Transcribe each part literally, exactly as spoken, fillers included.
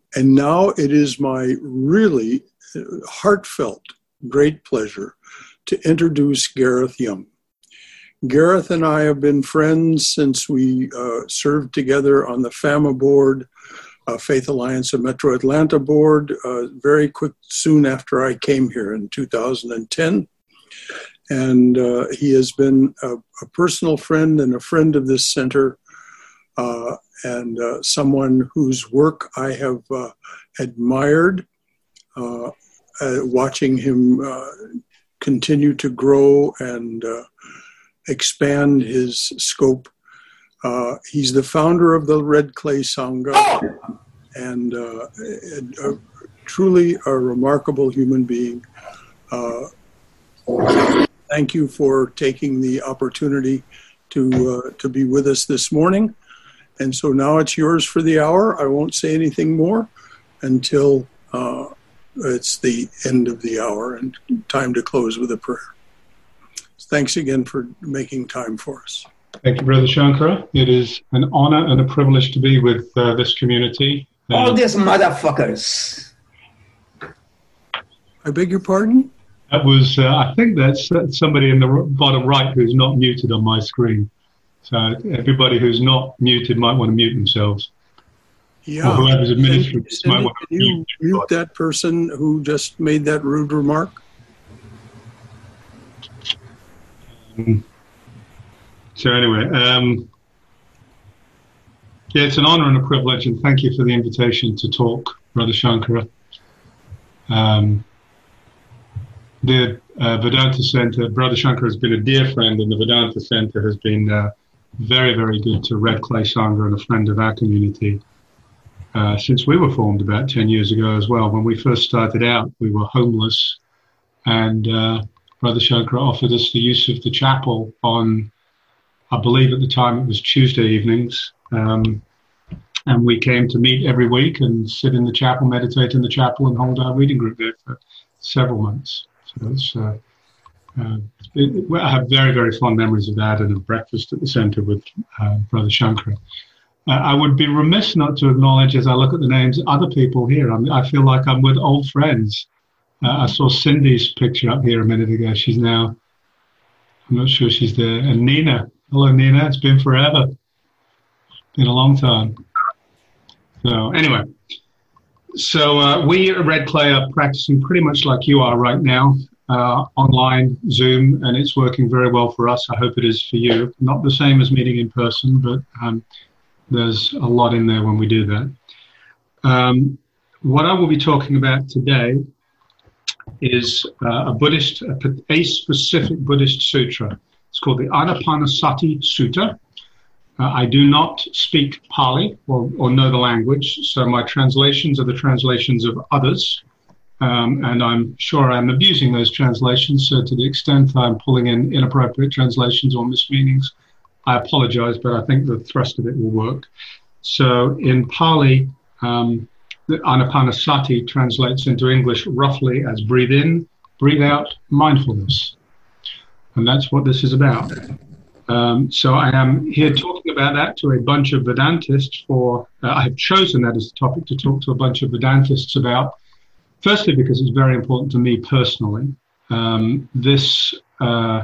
And now it is my really heartfelt great pleasure to introduce Gareth Young. Gareth and I have been friends since we uh, served together on the FAMA board, uh, Faith Alliance of Metro Atlanta board, uh, very quick, soon after I came here in two thousand ten. And uh, he has been a, a personal friend and a friend of this center, uh, and uh, someone whose work I have uh, admired, uh, uh, watching him uh, continue to grow and uh, expand his scope. Uh, he's the founder of the Red Clay Sangha, and uh, a, a, truly a remarkable human being. Uh, thank you for taking the opportunity to uh, to be with us this morning. And so now it's yours for the hour. I won't say anything more until uh, it's the end of the hour and time to close with a prayer. Thanks again for making time for us. Thank you, Brother Shankara. It is an honor and a privilege to be with uh, this community. Uh, All these motherfuckers. I beg your pardon? That was, uh, I think that's somebody in the bottom right who's not muted on my screen. So everybody who's not muted might want to mute themselves. Yeah. Or whoever's administering this might want to mute. Can you mute that person who just made that rude remark? Um, so anyway, um, yeah, it's an honor and a privilege, and thank you for the invitation to talk, Brother Shankara. Um, the uh, Vedanta Center, Brother Shankara has been a dear friend, and the Vedanta Center has been uh, very, very good to Red Clay Sangha and a friend of our community uh, since we were formed about ten years ago as well. When we first started out, we were homeless, and uh, Brother Shankara offered us the use of the chapel on, I believe at the time it was Tuesday evenings, um, and we came to meet every week and sit in the chapel, meditate in the chapel, and hold our reading group there for several months. So it's, uh, uh, it, it, I have very, very fond memories of that and of breakfast at the center with uh, Brother Shankara. Uh, I would be remiss not to acknowledge, as I look at the names, other people here. I mean, I feel like I'm with old friends. Uh, I saw Cindy's picture up here a minute ago. She's now, I'm not sure she's there. And Nina. Hello, Nina. It's been forever. Been a long time. So anyway, so uh, we at Red Clay are practicing pretty much like you are right now, uh, online, Zoom, and it's working very well for us. I hope it is for you. Not the same as meeting in person, but um, there's a lot in there when we do that. Um, what I will be talking about today is uh, a Buddhist, a, a specific Buddhist sutra. It's called the Anapanasati Sutta. Uh, I do not speak Pali or, or know the language, so my translations are the translations of others, um, and I'm sure I'm abusing those translations, so to the extent I'm pulling in inappropriate translations or mismeanings, I apologize, but I think the thrust of it will work. So in Pali, um, the Anapanasati translates into English roughly as breathe in, breathe out, mindfulness. And that's what this is about. Um, so I am here talking about that to a bunch of Vedantists for, uh, I have chosen that as a topic to talk to a bunch of Vedantists about, firstly because it's very important to me personally. Um, this, uh,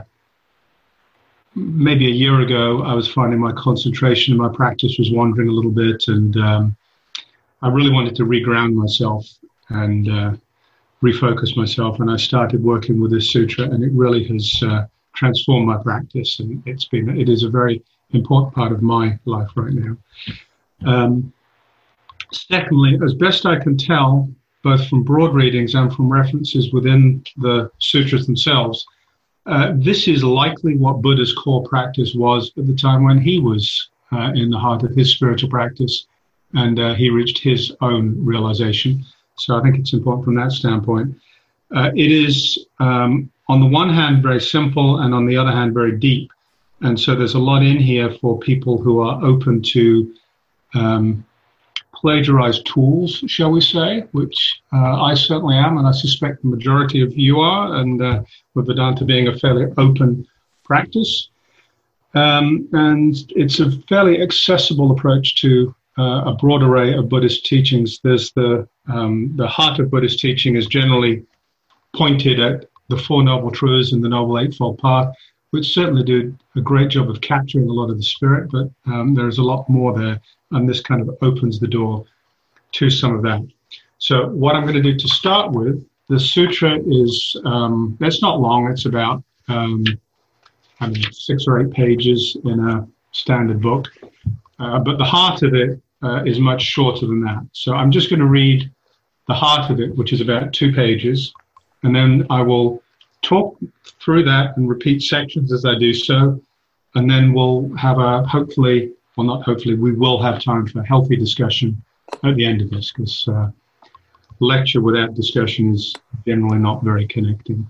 maybe a year ago, I was finding my concentration and my practice was wandering a little bit, and um, I really wanted to reground myself and uh, refocus myself, and I started working with this sutra, and it really has uh, transformed my practice, and it's been it is a very important part of my life right now. Um, secondly, as best I can tell, both from broad readings and from references within the sutras themselves, uh, this is likely what Buddha's core practice was at the time when he was uh, in the heart of his spiritual practice, and uh, he reached his own realization. So I think it's important from that standpoint. Uh, it is, um, on the one hand, very simple, and on the other hand, very deep. And so there's a lot in here for people who are open to um, plagiarized tools, shall we say, which uh, I certainly am, and I suspect the majority of you are, and uh, with Vedanta being a fairly open practice. Um, and it's a fairly accessible approach to uh, a broad array of Buddhist teachings. There's the um, the heart of Buddhist teaching is generally pointed at the Four Noble Truths and the Noble Eightfold Path, which certainly do a great job of capturing a lot of the spirit, but um, there's a lot more there, and this kind of opens the door to some of that. So what I'm going to do to start with, the sutra is, um, it's not long, it's about um, I mean, six or eight pages in a standard book, uh, but the heart of it uh, is much shorter than that. So I'm just going to read the heart of it, which is about two pages, and then I will talk through that and repeat sections as I do so, and then we'll have a, hopefully, well not hopefully, we will have time for a healthy discussion at the end of this, because uh, lecture without discussion is generally not very connecting.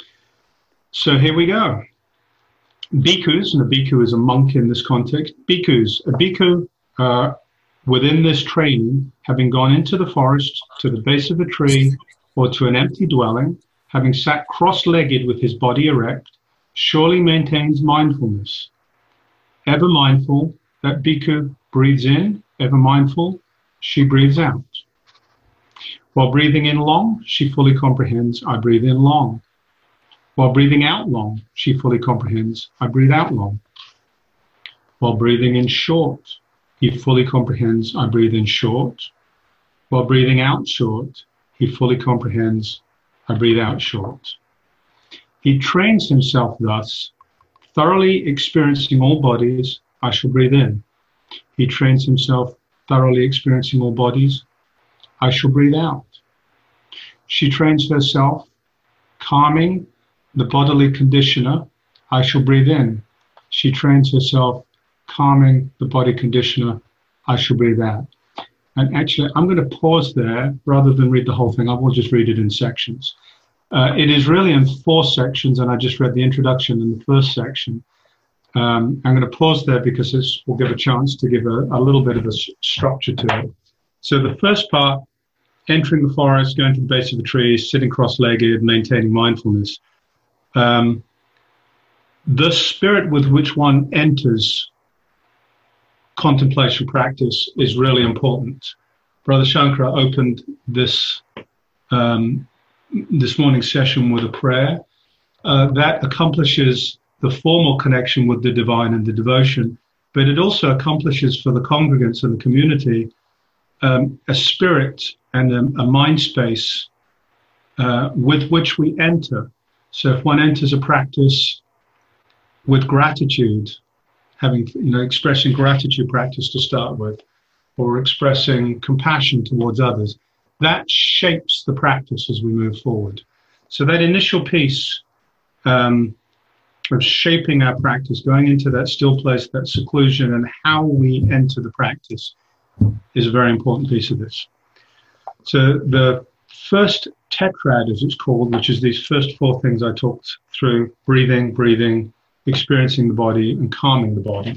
So here we go. Bhikkhus, and a bhikkhu is a monk in this context. Bhikkhus, a bhikkhu uh, within this training, having gone into the forest, to the base of a tree, or to an empty dwelling, having sat cross-legged with his body erect, surely maintains mindfulness. Ever mindful, that bhikkhu breathes in, ever mindful, she breathes out. While breathing in long, she fully comprehends, I breathe in long. While breathing out long, she fully comprehends, I breathe out long. While breathing in short, he fully comprehends, I breathe in short. While breathing out short, he fully comprehends, I breathe out short. He trains himself thus, thoroughly experiencing all bodies, I shall breathe in. He trains himself thoroughly experiencing all bodies, I shall breathe out. She trains herself, calming the bodily conditioner, I shall breathe in. She trains herself, calming the body conditioner, I shall breathe out. And actually, I'm going to pause there rather than read the whole thing. I will just read it in sections. Uh, it is really in four sections, and I just read the introduction in the first section. Um, I'm going to pause there because this will give a chance to give a, a little bit of a s- structure to it. So the first part, entering the forest, going to the base of the tree, sitting cross-legged, maintaining mindfulness. Um, the spirit with which one enters contemplation practice is really important. Brother Shankara opened this um, this morning's session with a prayer uh, that accomplishes the formal connection with the divine and the devotion, but it also accomplishes for the congregants and the community um, a spirit and a, a mind space uh, with which we enter. So if one enters a practice with gratitude, having, you know, expressing gratitude practice to start with, or expressing compassion towards others, that shapes the practice as we move forward. So that initial piece um, of shaping our practice, going into that still place, that seclusion, and how we enter the practice is a very important piece of this. So the first tetrad, as it's called, which is these first four things I talked through: breathing, breathing, experiencing the body, and calming the body.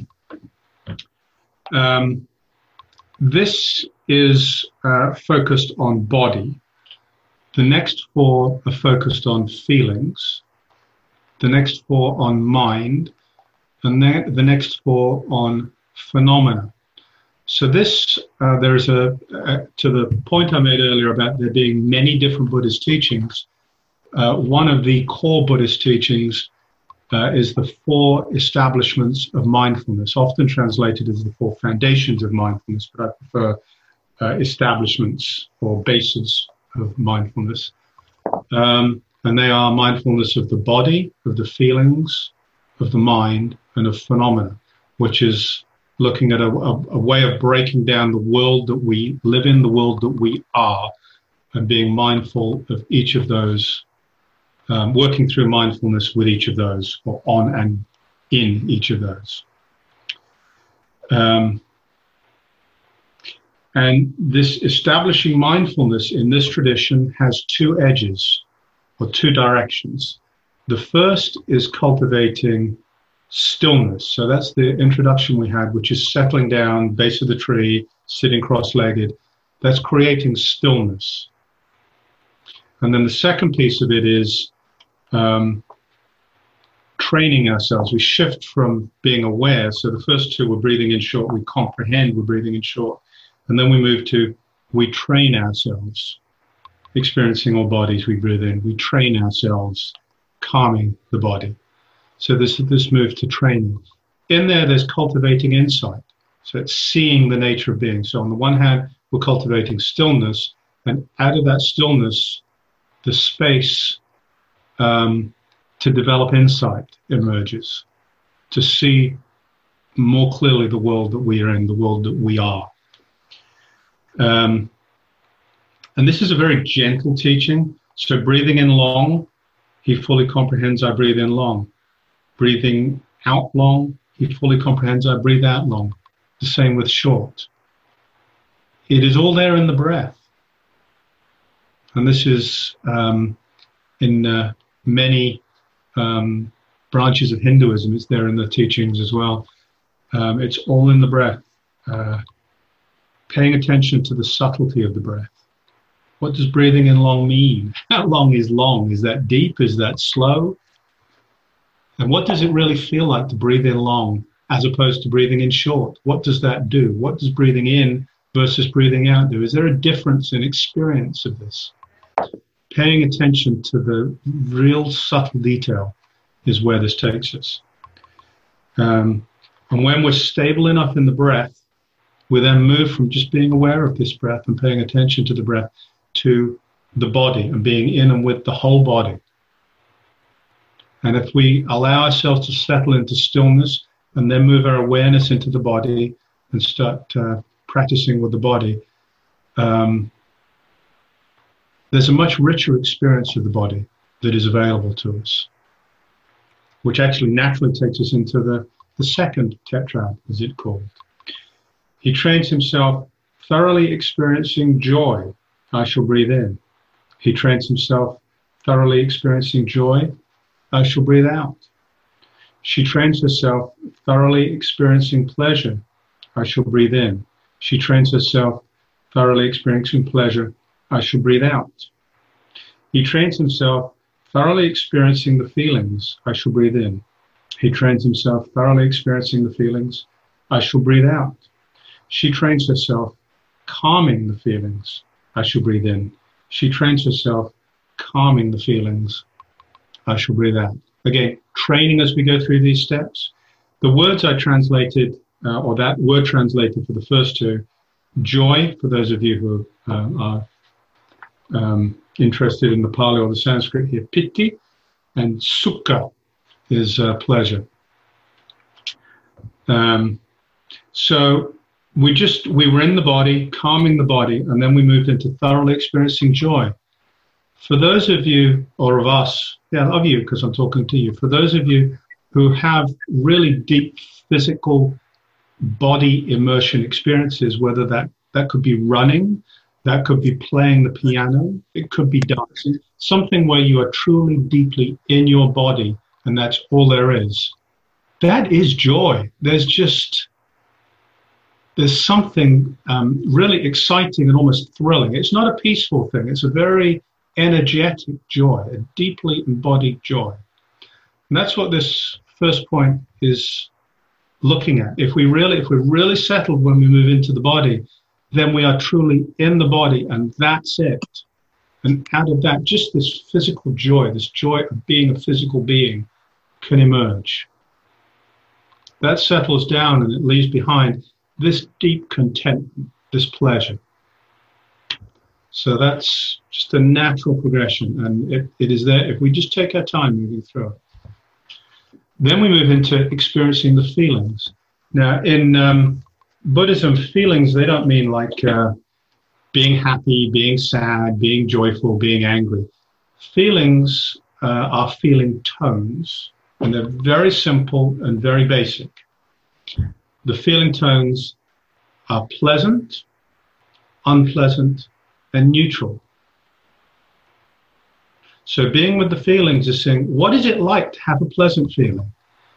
Um, this is uh, focused on body. The next four are focused on feelings. The next four on mind. And then the next four on phenomena. So this, uh, there is a, uh, to the point I made earlier about there being many different Buddhist teachings, uh, one of the core Buddhist teachings uh, is the four establishments of mindfulness, often translated as the four foundations of mindfulness, but I prefer uh, establishments or bases of mindfulness. Um, and they are mindfulness of the body, of the feelings, of the mind, and of phenomena, which is looking at a, a, a way of breaking down the world that we live in, the world that we are, and being mindful of each of those, um, working through mindfulness with each of those, or on and in each of those. Um, and this establishing mindfulness in this tradition has two edges, or two directions. The first is cultivating stillness. So that's the introduction we had, which is settling down, base of the tree, sitting cross-legged. That's creating stillness. And then the second piece of it is um, training ourselves. We shift from being aware. So the first two, we're breathing in short, we comprehend, we're breathing in short. And then we move to, we train ourselves, experiencing all bodies we breathe in. We train ourselves, calming the body. So this this move to training. In there, there's cultivating insight. So it's seeing the nature of being. So on the one hand, we're cultivating stillness, and out of that stillness, the space um, to develop insight emerges, to see more clearly the world that we are in, the world that we are. Um, and this is a very gentle teaching. So breathing in long, he fully comprehends I breathe in long. Breathing out long, he fully comprehends I breathe out long. The same with short. It is all there in the breath. And this is um, in uh, many um, branches of Hinduism. It's there in the teachings as well. Um, it's all in the breath. Uh, paying attention to the subtlety of the breath. What does breathing in long mean? How long is long? Is that deep? Is that slow? And what does it really feel like to breathe in long as opposed to breathing in short? What does that do? What does breathing in versus breathing out do? Is there a difference in experience of this? Paying attention to the real subtle detail is where this takes us. Um, and when we're stable enough in the breath, we then move from just being aware of this breath and paying attention to the breath to the body and being in and with the whole body. And if we allow ourselves to settle into stillness and then move our awareness into the body and start uh, practicing with the body, um, there's a much richer experience of the body that is available to us, which actually naturally takes us into the, the second tetrad, as it's called. He trains himself thoroughly experiencing joy. I shall breathe in. He trains himself thoroughly experiencing joy. I shall breathe out. She trains herself thoroughly experiencing pleasure. I shall breathe in. She trains herself thoroughly experiencing pleasure. I shall breathe out. He trains himself thoroughly experiencing the feelings. I shall breathe in. He trains himself thoroughly experiencing the feelings. I shall breathe out. She trains herself calming the feelings. I shall breathe in. She trains herself calming the feelings. I shall breathe out. Again, training as we go through these steps. The words I translated, uh, or that word translated for the first two, joy, for those of you who uh, are um, interested in the Pali or the Sanskrit here, piti, and sukha is uh, pleasure. Um, so we just, we were in the body, calming the body, and then we moved into thoroughly experiencing joy. For those of you, or of us, yeah, of you, because I'm talking to you, for those of you who have really deep physical body immersion experiences, whether that, that could be running, that could be playing the piano, it could be dancing, something where you are truly deeply in your body, and that's all there is. That is joy. There's just, there's something um, really exciting and almost thrilling. It's not a peaceful thing. It's a very energetic joy, a deeply embodied joy. And that's what this first point is looking at. If we really, if we're really settled when we move into the body, then we are truly in the body, and that's it. And out of that, just this physical joy, this joy of being a physical being can emerge. That settles down and it leaves behind this deep contentment, this pleasure. So that's just a natural progression, and it, it is there if we just take our time moving through it. Then we move into experiencing the feelings. Now, in um, Buddhism, feelings, they don't mean like uh, being happy, being sad, being joyful, being angry. Feelings uh, are feeling tones, and they're very simple and very basic. The feeling tones are pleasant, unpleasant, and neutral. So being with the feelings is saying, what is it like to have a pleasant feeling?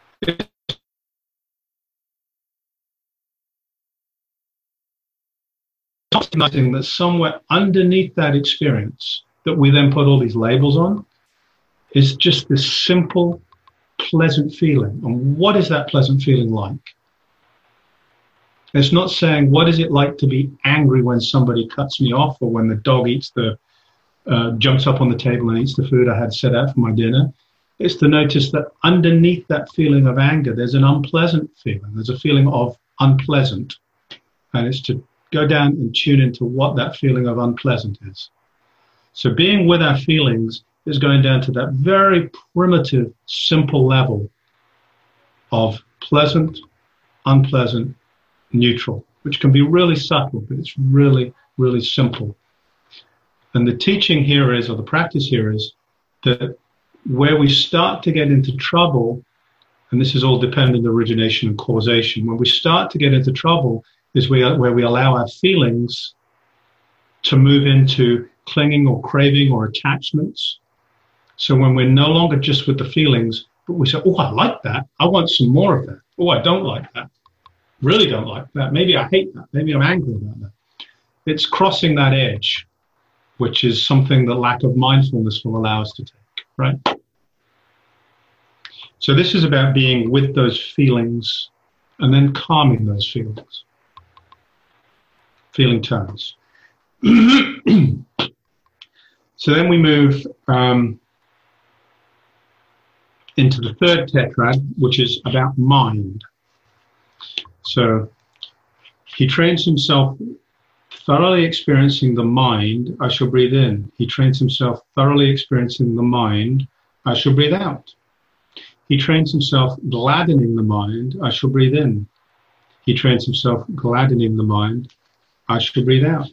Recognizing that somewhere underneath that experience that we then put all these labels on is just this simple, pleasant feeling. And what is that pleasant feeling like? It's not saying, what is it like to be angry when somebody cuts me off, or when the dog eats the, uh, jumps up on the table and eats the food I had set out for my dinner. It's to notice that underneath that feeling of anger, there's an unpleasant feeling. There's a feeling of unpleasant. And it's to go down and tune into what that feeling of unpleasant is. So being with our feelings is going down to that very primitive, simple level of pleasant, unpleasant, neutral, which can be really subtle, but it's really, really simple. And the teaching here is, or the practice here is, that where we start to get into trouble, and this is all dependent on origination and causation, when we start to get into trouble is we, where we allow our feelings to move into clinging or craving or attachments. So when we're no longer just with the feelings, but we say, oh, I like that. I want some more of that. Oh, I don't like that. Really don't like that. Maybe I hate that. Maybe I'm angry about that. It's crossing that edge, which is something that lack of mindfulness will allow us to take, right? So this is about being with those feelings and then calming those feelings. Feeling turns. So then we move um, into the third tetrad, which is about mind. So he trains himself thoroughly experiencing the mind, I shall breathe in. He trains himself thoroughly experiencing the mind, I shall breathe out. He trains himself gladdening the mind, I shall breathe in. He trains himself gladdening the mind, I shall breathe out.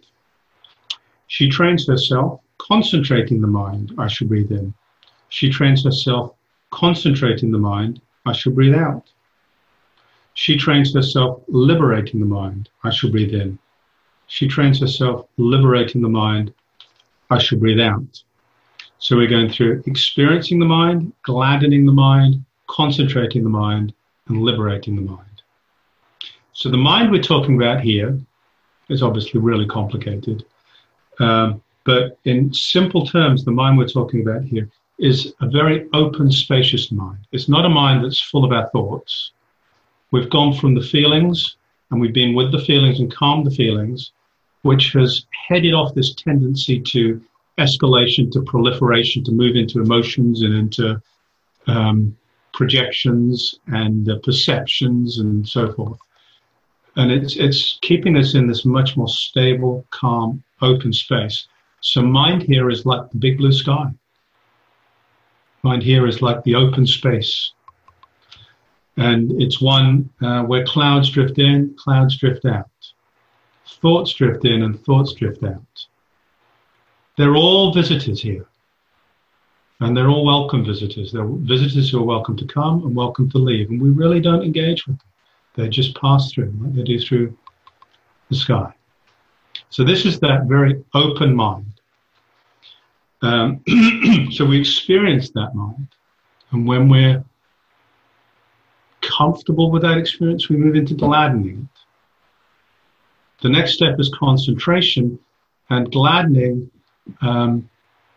She trains herself concentrating the mind, I shall breathe in. She trains herself concentrating the mind, I shall breathe out. She trains herself liberating the mind, I shall breathe in. She trains herself liberating the mind, I shall breathe out. So we're going through experiencing the mind, gladdening the mind, concentrating the mind, and liberating the mind. So the mind we're talking about here is obviously really complicated. Um, but in simple terms, the mind we're talking about here is a very open, spacious mind. It's not a mind that's full of our thoughts. We've gone from the feelings, and we've been with the feelings and calmed the feelings, which has headed off this tendency to escalation, to proliferation, to move into emotions and into um, projections and uh, perceptions and so forth. And it's, it's keeping us in this much more stable, calm, open space. So mind here is like the big blue sky. Mind here is like the open space. And it's one uh, where clouds drift in, clouds drift out. Thoughts drift in and thoughts drift out. They're all visitors here. And they're all welcome visitors. They're visitors who are welcome to come and welcome to leave. And we really don't engage with them. They just pass through, like they do through the sky. So this is that very open mind. Um, so we experience that mind. And when we're comfortable with that experience, we move into gladdening it. The next step is concentration, and gladdening, um,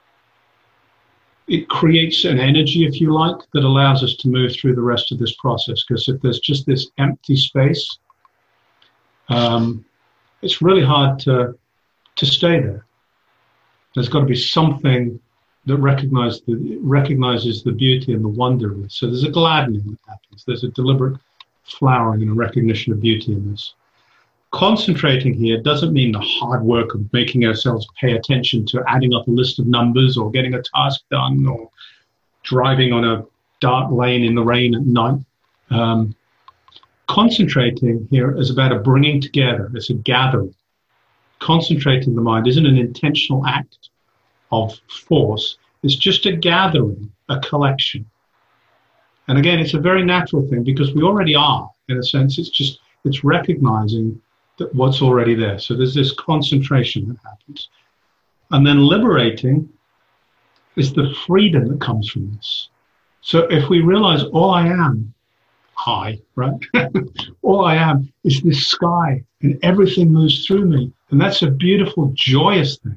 it creates an energy, if you like, that allows us to move through the rest of this process. Because if there's just this empty space, um, it's really hard to, to stay there. There's got to be something that recognize the, recognizes the beauty and the wonder of it. So there's a gladdening that happens. There's a deliberate flowering and a recognition of beauty in this. Concentrating here doesn't mean the hard work of making ourselves pay attention to adding up a list of numbers or getting a task done or driving on a dark lane in the rain at night. Um, concentrating here is about a bringing together. It's a gathering. Concentrating the mind isn't an intentional act of force. It's just a gathering, a collection. And again, it's a very natural thing because we already are, in a sense. It's just, it's recognizing that what's already there. So there's this concentration that happens. And then liberating is the freedom that comes from this. So if we realize all I am, I, right? all I am is this sky and everything moves through me. And that's a beautiful, joyous thing.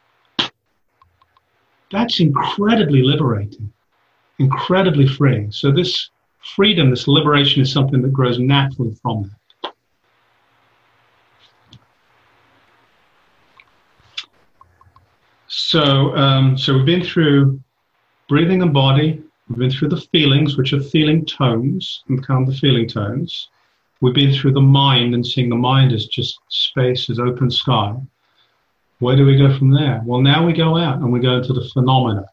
That's incredibly liberating, incredibly freeing. So this freedom, this liberation is something that grows naturally from that. So, um, so we've been through breathing and body. We've been through the feelings, which are feeling tones, and count the feeling tones. We've been through the mind and seeing the mind as just space, as open sky. Where do we go from there? Well, now we go out and we go into the phenomena.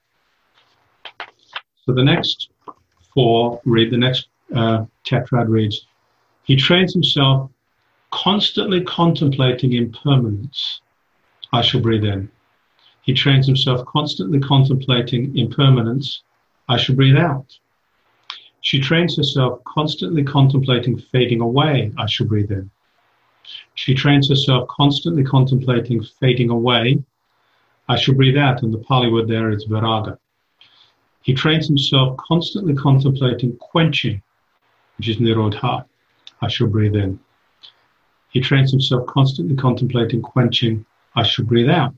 So the next four read, the next uh, tetrad reads, he trains himself constantly contemplating impermanence. I shall breathe in. He trains himself constantly contemplating impermanence. I shall breathe out. She trains herself constantly contemplating fading away. I shall breathe in. She trains herself constantly contemplating fading away. I shall breathe out. And the Pali word there is viraga. He trains himself constantly contemplating quenching, which is nirodha. I shall breathe in. He trains himself constantly contemplating quenching. I shall breathe out.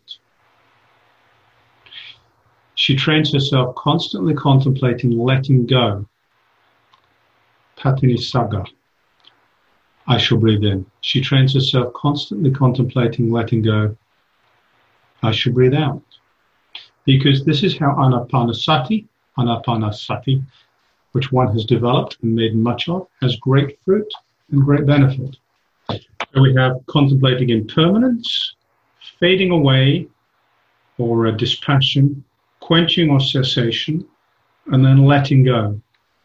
She trains herself constantly contemplating letting go. Patini Saga. I shall breathe in. She trains herself constantly contemplating letting go. I shall breathe out. Because this is how Anapanasati, Anapanasati, which one has developed and made much of, has great fruit and great benefit. So we have contemplating impermanence, fading away, or a dispassion, quenching or cessation, and then letting go.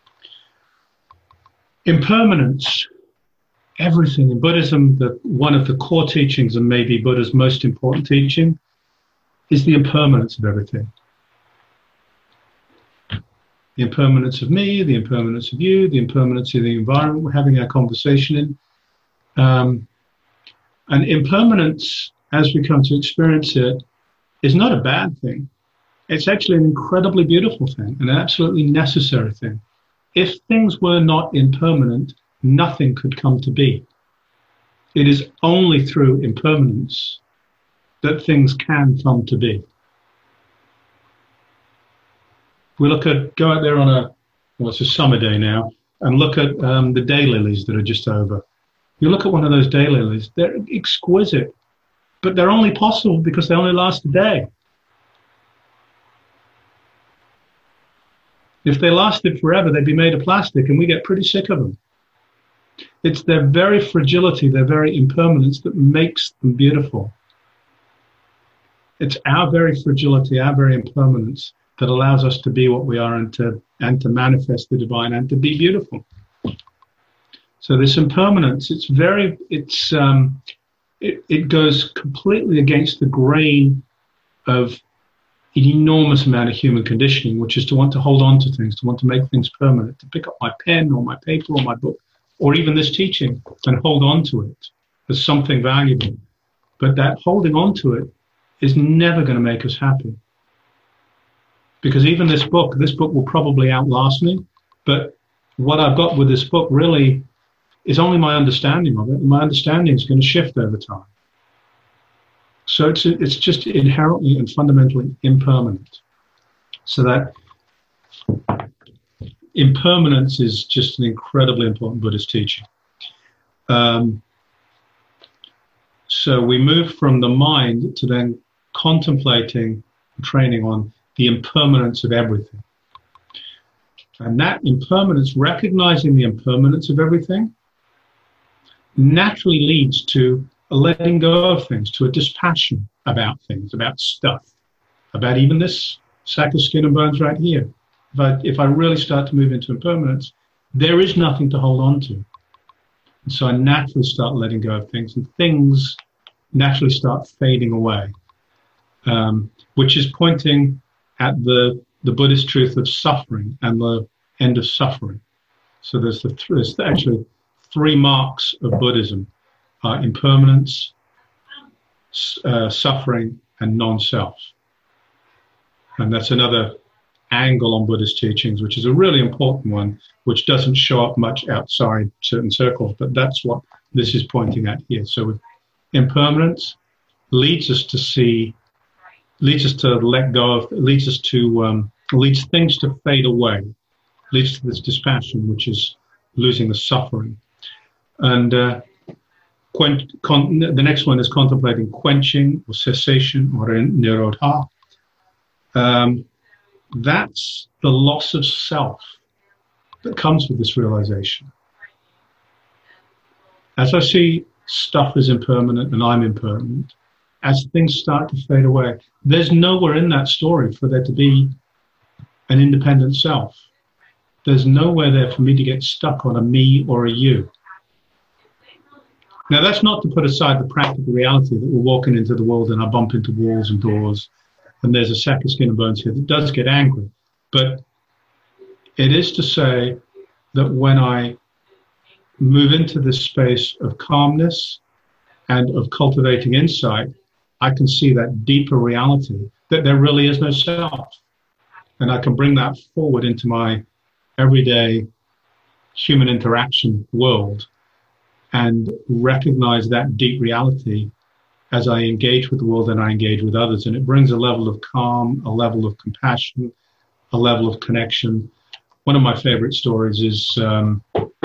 Impermanence, everything. In Buddhism, the, one of the core teachings, and maybe Buddha's most important teaching, is the impermanence of everything. The impermanence of me, the impermanence of you, the impermanence of the environment we're having our conversation in. Um, and impermanence, as we come to experience it, is not a bad thing. It's actually an incredibly beautiful thing, an absolutely necessary thing. If things were not impermanent, nothing could come to be. It is only through impermanence that things can come to be. We look at, go out there on a, well, it's a summer day now, and look at um, the daylilies that are just over. You look at one of those daylilies, they're exquisite, but they're only possible because they only last a day. If they lasted forever, they'd be made of plastic, and we get pretty sick of them. It's their very fragility, their very impermanence that makes them beautiful. It's our very fragility, our very impermanence that allows us to be what we are and to and to manifest the divine and to be beautiful. So this impermanence, it's very, it's um, it, it goes completely against the grain of an enormous amount of human conditioning, which is to want to hold on to things, to want to make things permanent, to pick up my pen or my paper or my book, or even this teaching and hold on to it as something valuable. But that holding on to it is never going to make us happy. Because even this book, this book will probably outlast me, but what I've got with this book really is only my understanding of it, and my understanding is going to shift over time. So it's it's just inherently and fundamentally impermanent. So that impermanence is just an incredibly important Buddhist teaching. Um, so we move from the mind to then contemplating, training on the impermanence of everything. And that impermanence, recognizing the impermanence of everything, naturally leads to a letting go of things, to a dispassion about things, about stuff, about even this sack of skin and bones right here. If I, if I really start to move into impermanence, there is nothing to hold on to. And so I naturally start letting go of things, and things naturally start fading away, um, which is pointing at the, the Buddhist truth of suffering and the end of suffering. So there's, the, there's actually three marks of Buddhism. Uh, impermanence, uh, suffering, and non-self. And that's another angle on Buddhist teachings, which is a really important one, which doesn't show up much outside certain circles, but that's what this is pointing at here. So with impermanence leads us to see, leads us to let go of, leads us to, um, leads things to fade away, leads to this dispassion, which is losing the suffering. And uh, Con, con, the next one is contemplating quenching or cessation or nirodha. Um, that's the loss of self that comes with this realization. As I see stuff as impermanent and I'm impermanent, as things start to fade away, there's nowhere in that story for there to be an independent self. There's nowhere there for me to get stuck on a me or a you. Now, that's not to put aside the practical reality that we're walking into the world and I bump into walls and doors, and there's a sack of skin and bones here that does get angry. But it is to say that when I move into this space of calmness and of cultivating insight, I can see that deeper reality that there really is no self. And I can bring that forward into my everyday human interaction world and recognize that deep reality as I engage with the world and I engage with others. And it brings a level of calm, a level of compassion, a level of connection. One of my favorite stories is um,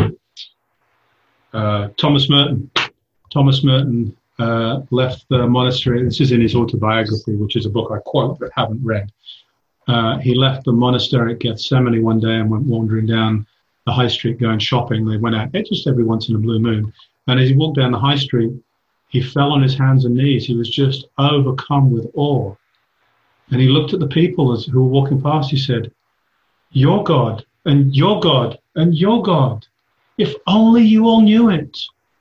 uh, Thomas Merton. Thomas Merton uh, left the monastery. This is in his autobiography, which is a book I quote but haven't read. Uh, he left the monastery at Gethsemane one day and went wandering down the high street going shopping. They went out just every once in a blue moon. And as he walked down the high street, he fell on his hands and knees. He was just overcome with awe. And he looked at the people as, who were walking past. He said, "Your God, and your God, and your God. If only you all knew it."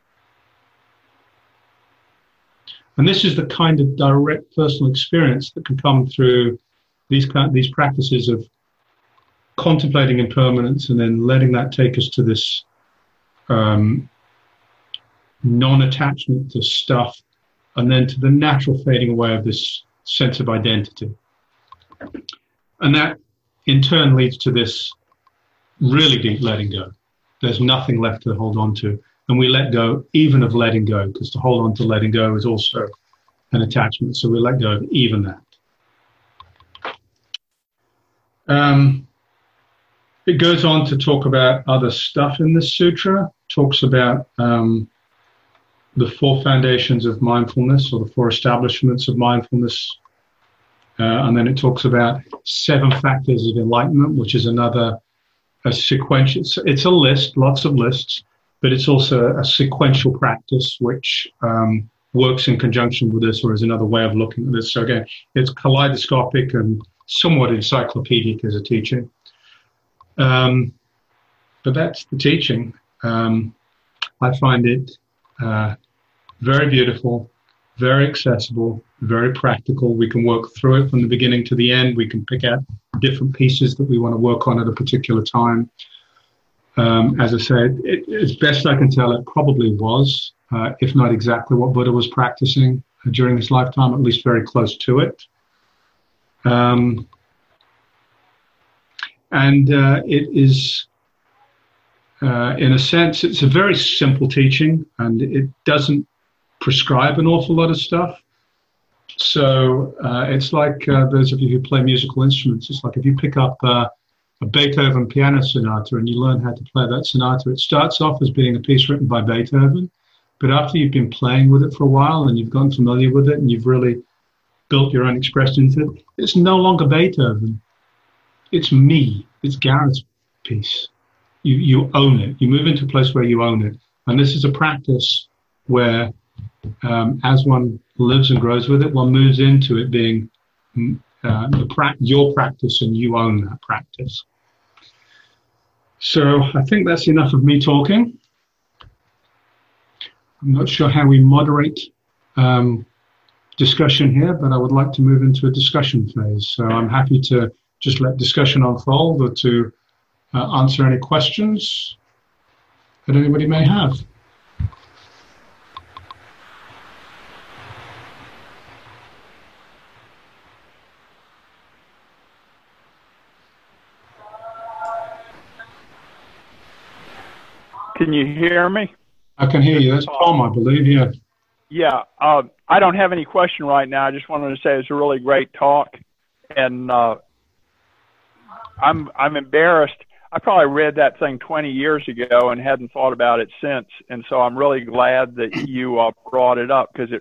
And this is the kind of direct personal experience that can come through these these practices of contemplating impermanence and then letting that take us to this um, non-attachment to stuff, and then to the natural fading away of this sense of identity. And that in turn leads to this really deep letting go. There's nothing left to hold on to. And we let go even of letting go, because to hold on to letting go is also an attachment. So we let go of even that. Um, it goes on to talk about other stuff in this sutra. Talks about um, the four foundations of mindfulness, or the four establishments of mindfulness. Uh, and then it talks about seven factors of enlightenment, which is another a sequential. It's, it's a list, lots of lists, but it's also a sequential practice which um, works in conjunction with this, or is another way of looking at this. So again, it's kaleidoscopic and somewhat encyclopedic as a teaching. Um, but that's the teaching. Um, I find it uh, very beautiful, very accessible, very practical. We can work through it from the beginning to the end. We can pick out different pieces that we want to work on at a particular time. Um, as I said, it, as best I can tell, it probably was, uh, if not exactly what Buddha was practicing during his lifetime, at least very close to it. Um, and uh, it is, uh, in a sense, it's a very simple teaching, and it doesn't prescribe an awful lot of stuff. So uh, it's like uh, those of you who play musical instruments, it's like if you pick up uh, a Beethoven piano sonata and you learn how to play that sonata, it starts off as being a piece written by Beethoven, but after you've been playing with it for a while and you've gotten familiar with it and you've really built your own expression into it, it's no longer Beethoven. It's me. It's Gareth's piece. You, you own it. You move into a place where you own it. And this is a practice where um, as one lives and grows with it, one moves into it being uh, the pra- your practice, and you own that practice. So I think that's enough of me talking. I'm not sure how we moderate um, discussion here, but I would like to move into a discussion phase. So I'm happy to just let discussion unfold, or to uh, answer any questions that anybody may have. Can you hear me? I can hear you. That's Tom, I believe, yeah. Yeah, uh, I don't have any question right now. I just wanted to say it's a really great talk, and uh, I'm I'm embarrassed. I probably read that thing twenty years ago and hadn't thought about it since, and so I'm really glad that you uh, brought it up, because it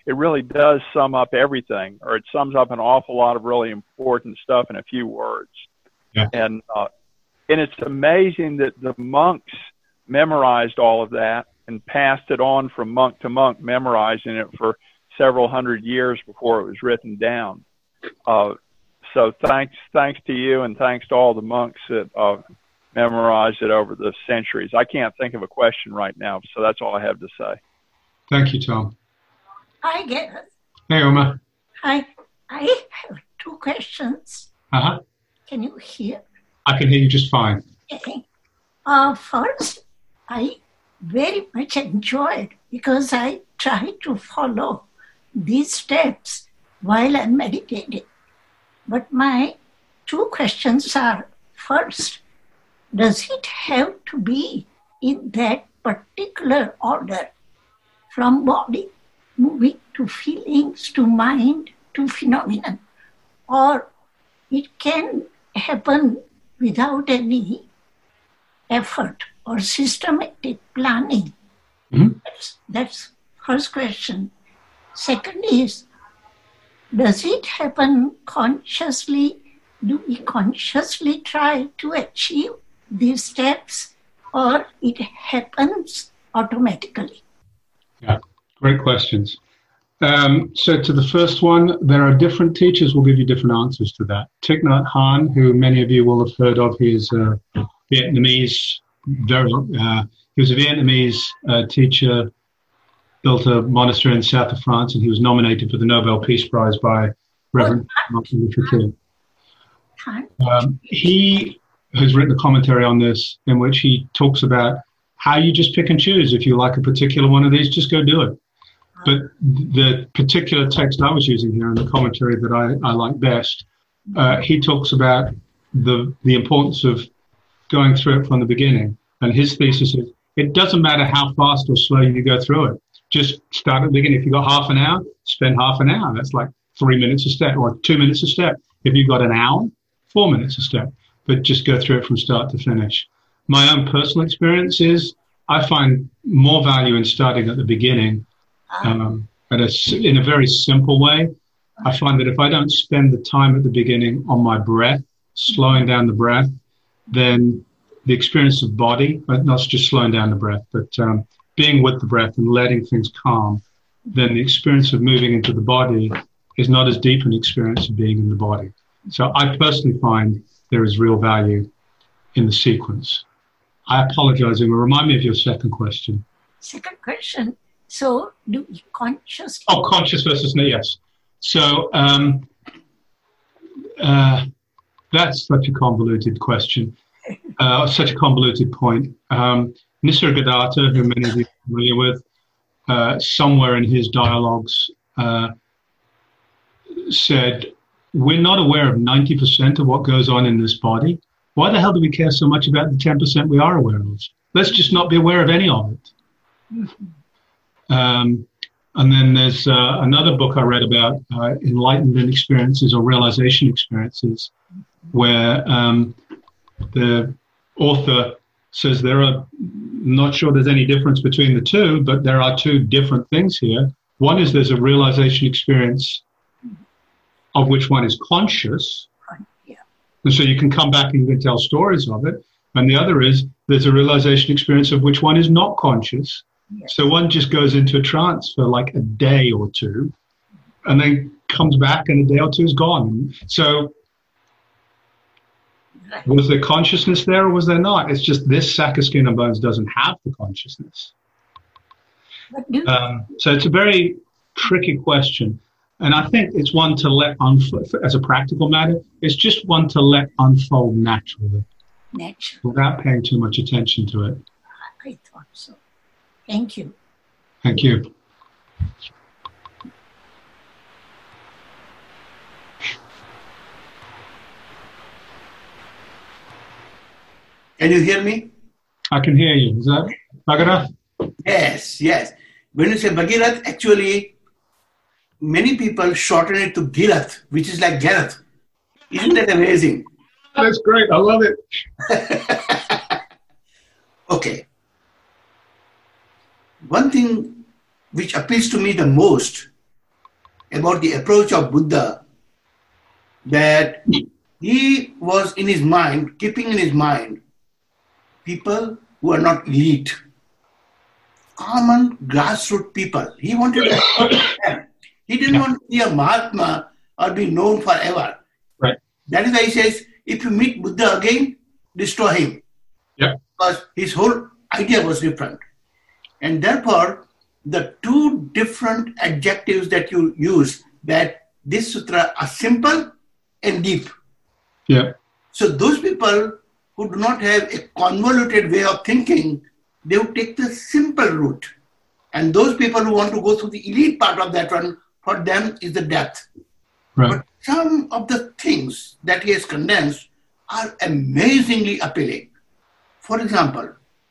it really does sum up everything, or it sums up an awful lot of really important stuff in a few words. Yeah. And, uh, and it's amazing that the monks memorized all of that and passed it on from monk to monk, memorizing it for several hundred years before it was written down. Uh, so thanks, thanks to you, and thanks to all the monks that uh, memorized it over the centuries. I can't think of a question right now, so that's all I have to say. Thank you, Tom. Hi, Gareth. Hey, Oma. Hi. I have two questions. Uh-huh. Can you hear? I can hear you just fine. Okay. Uh, first, I very much enjoyed, because I try to follow these steps while I'm meditating. But my two questions are, first, does it have to be in that particular order, from body, moving to feelings, to mind, to phenomenon? Or it can happen without any effort or systematic planning? Mm-hmm. That's, that's first question. Second is, does it happen consciously? Do we consciously try to achieve these steps, or it happens automatically? Yeah, great questions. Um, so to the first one, there are different teachers will give you different answers to that. Thich Nhat Hanh, who many of you will have heard of, he is a Vietnamese, very, uh, he was a Vietnamese uh, teacher, built a monastery in the south of France, and he was nominated for the Nobel Peace Prize by Reverend Martin Luther King. Um, he has written a commentary on this in which he talks about how you just pick and choose. If you like a particular one of these, just go do it. But the particular text I was using here in the commentary that I, I like best, uh, he talks about the the importance of going through it from the beginning. And his thesis is, it doesn't matter how fast or slow you go through it. Just start at the beginning. If you've got half an hour, spend half an hour. That's like three minutes a step, or two minutes a step. If you've got an hour, four minutes a step. But just go through it from start to finish. My own personal experience is I find more value in starting at the beginning um, at a, in a very simple way. I find that if I don't spend the time at the beginning on my breath, slowing down the breath, then the experience of body, but not just slowing down the breath, but um, being with the breath and letting things calm, then the experience of moving into the body is not as deep an experience of being in the body. So I personally find there is real value in the sequence. I apologize, Uma. Remind me of your second question. Second question. So do we consciously... Oh, conscious versus no, yes. So um, uh, that's such a convoluted question, uh, such a convoluted point. Um, Nisargadatta, who many of you are familiar with, uh, somewhere in his dialogues uh, said, we're not aware of ninety percent of what goes on in this body. Why the hell do we care so much about the ten percent we are aware of? Let's just not be aware of any of it. Mm-hmm. Um, and then there's uh, another book I read about uh, enlightenment experiences or realization experiences, where um, the author says there are, not sure there's any difference between the two, but there are two different things here. One is there's a realization experience of which one is conscious. Yeah. And so you can come back and you can tell stories of it. And the other is there's a realization experience of which one is not conscious. Yes. So one just goes into a trance for like a day or two and then comes back and a day or two is gone. So Right. Was there consciousness there or was there not? It's just this sack of skin and bones doesn't have the consciousness. But do Um, so it's a very tricky question. And I think it's one to let unfold, as a practical matter, it's just one to let unfold naturally natural. without paying too much attention to it. I thought so. Thank you. Thank you. Can you hear me? I can hear you. Is that Bhagirath? Yes, yes. When you say Bhagirath, actually, many people shorten it to Girath, which is like Gareth. Isn't that amazing? That's great. I love it. Okay. One thing which appeals to me the most about the approach of Buddha, that he was in his mind, keeping in his mind, people who are not elite, common grassroots people. He wanted to help them. He didn't want to be a Mahatma or be known forever. Right. That is why he says, if you meet Buddha again, destroy him. Yeah. Because his whole idea was different. And therefore, the two different adjectives that you use, that this sutra are simple and deep. Yeah. So those people who do not have a convoluted way of thinking, they would take the simple route. And those people who want to go through the elite part of that one, for them is the death. Right. But some of the things that he has condensed are amazingly appealing. For example,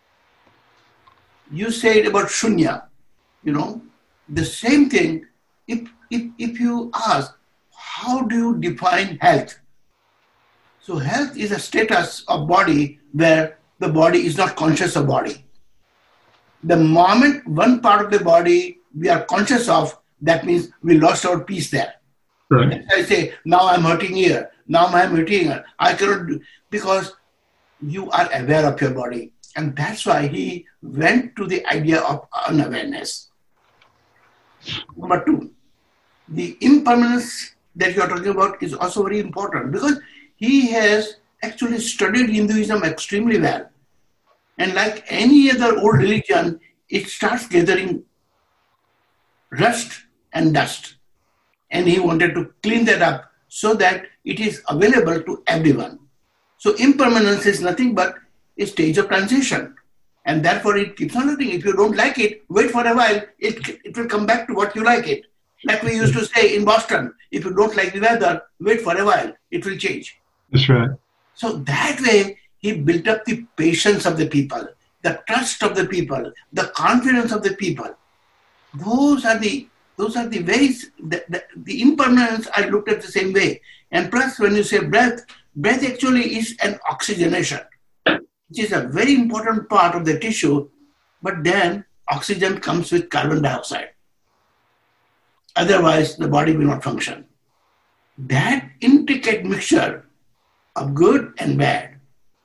you said about shunya, you know, the same thing, if, if, if you ask, how do you define health? So health is a status of body where the body is not conscious of body. The moment one part of the body we are conscious of, that means we lost our peace there. Right. I say, now I'm hurting here, now I'm hurting here. I cannot do, because you are aware of your body. And that's why he went to the idea of unawareness. Number two, the impermanence that you are talking about is also very important, because he has actually studied Hinduism extremely well. And like any other old religion, it starts gathering rust and dust. And he wanted to clean that up so that it is available to everyone. So impermanence is nothing but a stage of transition. And therefore it keeps on living. If you don't like it, wait for a while, it, it will come back to what you like it. Like we used to say in Boston, if you don't like the weather, wait for a while, it will change. That's right. So that way, he built up the patience of the people, the trust of the people, the confidence of the people. Those are the those are the ways, the, the, the impermanence I looked at the same way. And plus, when you say breath, breath actually is an oxygenation, which is a very important part of the tissue, but then oxygen comes with carbon dioxide. Otherwise, the body will not function. That intricate mixture of good and bad,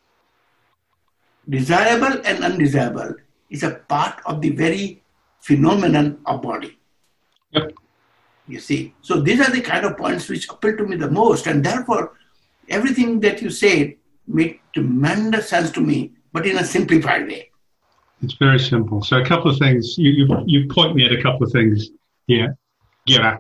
desirable and undesirable, is a part of the very phenomenon of body. Yep. You see, so these are the kind of points which appeal to me the most, and therefore everything that you said made tremendous sense to me, but in a simplified way. It's very simple. So a couple of things, you you, you point me at a couple of things here. Yeah.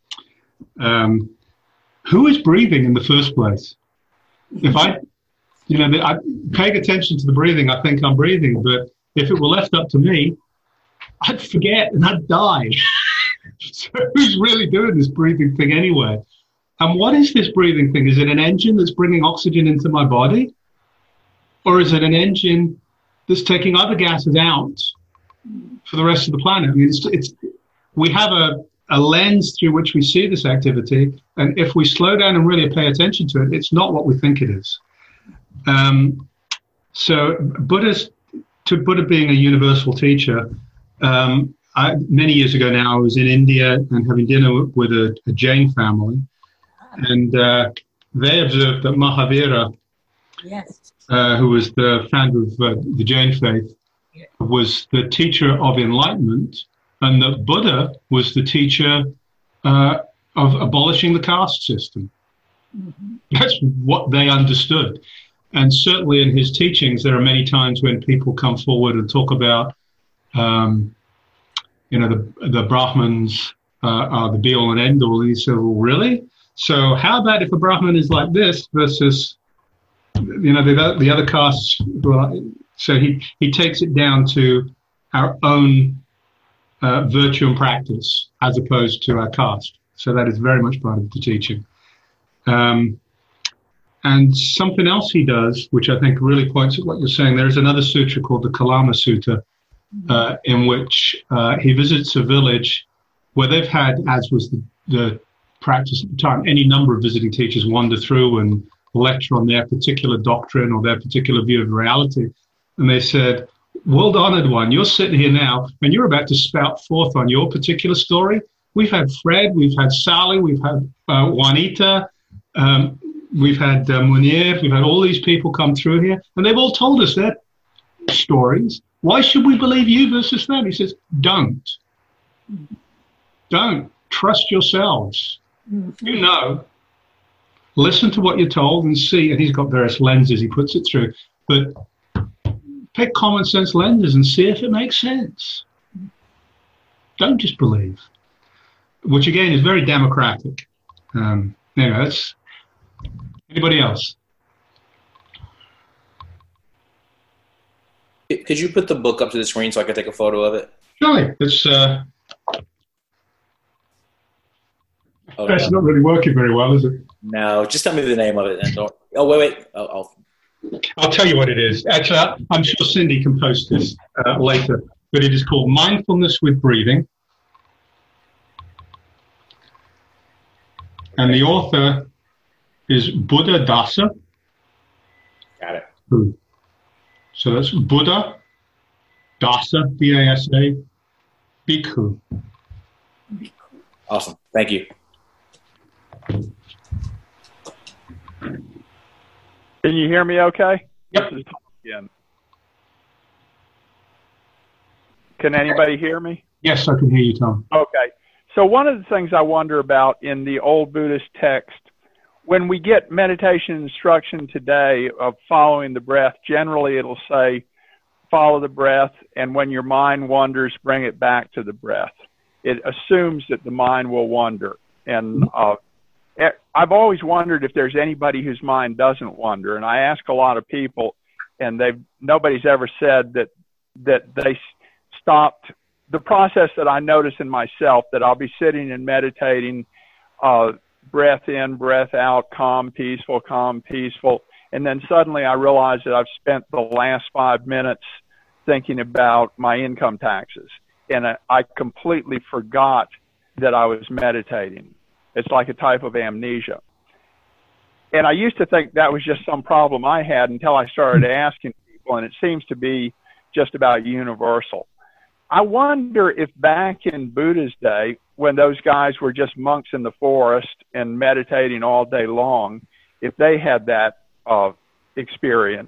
Um, who is breathing in the first place? If I, you know, I paying attention to the breathing, I think I'm breathing, but if it were left up to me, I'd forget and I'd die. So who's really doing this breathing thing anyway? And what is this breathing thing? Is it an engine that's bringing oxygen into my body? Or is it an engine that's taking other gases out for the rest of the planet? I mean, it's, it's we have a, a lens through which we see this activity, and if we slow down and really pay attention to it, it's not what we think it is. Um, so Buddha's, to Buddha being a universal teacher, um, I, many years ago now, I was in India and having dinner with a, a Jain family, and uh, they observed that Mahavira, Yes. uh, who was the founder of uh, the Jain faith, Yeah. was the teacher of enlightenment, and that Buddha was the teacher uh, of abolishing the caste system. Mm-hmm. That's what they understood. And certainly in his teachings, there are many times when people come forward and talk about, um, you know, the, the Brahmins uh, are the be-all and end-all. And he said, well, really? So how about if a Brahmin is like this versus, you know, the, the other castes? So he, he takes it down to our own uh, virtue and practice as opposed to our caste. So that is very much part of the teaching. Um, and something else he does, which I think really points at what you're saying, there's another sutra called the Kalama Sutta, uh, in which uh, he visits a village where they've had, as was the, the practice at the time, any number of visiting teachers wander through and lecture on their particular doctrine or their particular view of reality. And they said, world-honored one, you're sitting here now and you're about to spout forth on your particular story. We've had Fred, we've had Sally, we've had uh, Juanita, um, we've had uh, Munir, we've had all these people come through here, and they've all told us their stories. Why should we believe you versus them? He says, don't. Don't. Trust yourselves. Mm-hmm. You know. Listen to what you're told and see, and he's got various lenses he puts it through, but pick common sense lenses and see if it makes sense. Don't just believe, which again is very democratic. Um, anyway, that's anybody else? Could you put the book up to the screen so I can take a photo of it? Surely. It's, uh, oh, that's no. not really working very well, is it? No, just tell me the name of it. And don't, oh, wait, wait. I'll, I'll, I'll tell you what it is. Actually, I'm sure Cindy can post this uh, later, but it is called Mindfulness with Breathing. And the author is Buddha Dasa. Got it. So that's Buddha Dasa, D A S A, Bhikkhu. Awesome. Thank you. Can you hear me okay? Yep. Again. Can anybody hear me? Yes, I can hear you, Tom. Okay. So one of the things I wonder about in the old Buddhist text, when we get meditation instruction today of following the breath, generally it'll say, follow the breath, and when your mind wanders, bring it back to the breath. It assumes that the mind will wander. And uh, I've always wondered if there's anybody whose mind doesn't wander. And I ask a lot of people, and they've nobody's ever said that that they stopped the process that I notice in myself, that I'll be sitting and meditating, uh, breath in, breath out, calm, peaceful, calm, peaceful. And then suddenly I realize that I've spent the last five minutes thinking about my income taxes. And I, I completely forgot that I was meditating. It's like a type of amnesia. And I used to think that was just some problem I had until I started asking people, and it seems to be just about universal. I wonder if back in Buddha's day, when those guys were just monks in the forest and meditating all day long, if they had that uh, experience.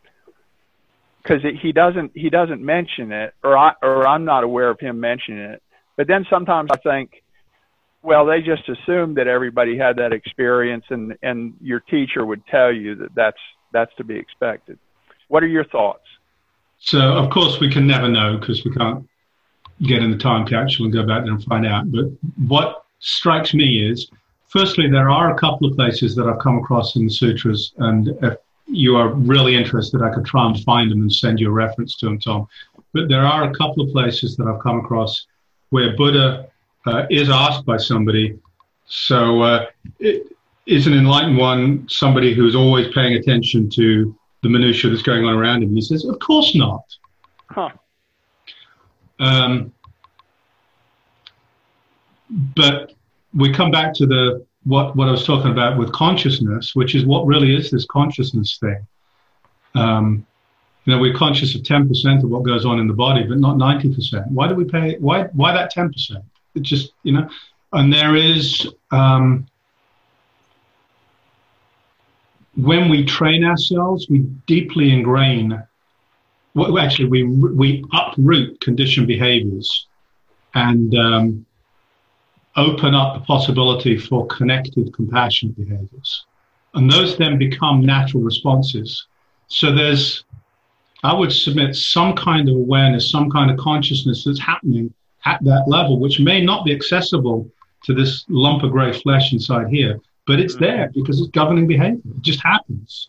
Because he doesn't he doesn't mention it, or I or I'm not aware of him mentioning it. But then sometimes I think, well, they just assumed that everybody had that experience, and, and your teacher would tell you that that's that's to be expected. What are your thoughts? So, of course, we can never know because we can't get in the time capsule and go back there and find out. But what strikes me is, firstly, there are a couple of places that I've come across in the sutras, and if you are really interested, I could try and find them and send you a reference to them, Tom. But there are a couple of places that I've come across where Buddha uh, is asked by somebody, so uh, it, is an enlightened one somebody who's always paying attention to the minutiae that's going on around him? And he says, of course not. Huh. Um, but we come back to the what, what I was talking about with consciousness, which is what really is this consciousness thing. Um, you know, we're conscious of ten percent of what goes on in the body, but not ninety percent. Why do we pay? Why why that ten percent? It just, you know, and there is, um, when we train ourselves, we deeply ingrain, well, actually, we we uproot conditioned behaviors and um, open up the possibility for connected, compassionate behaviors. And those then become natural responses. So there's, I would submit, some kind of awareness, some kind of consciousness that's happening at that level, which may not be accessible to this lump of gray flesh inside here, but it's there because it's governing behavior. It just happens.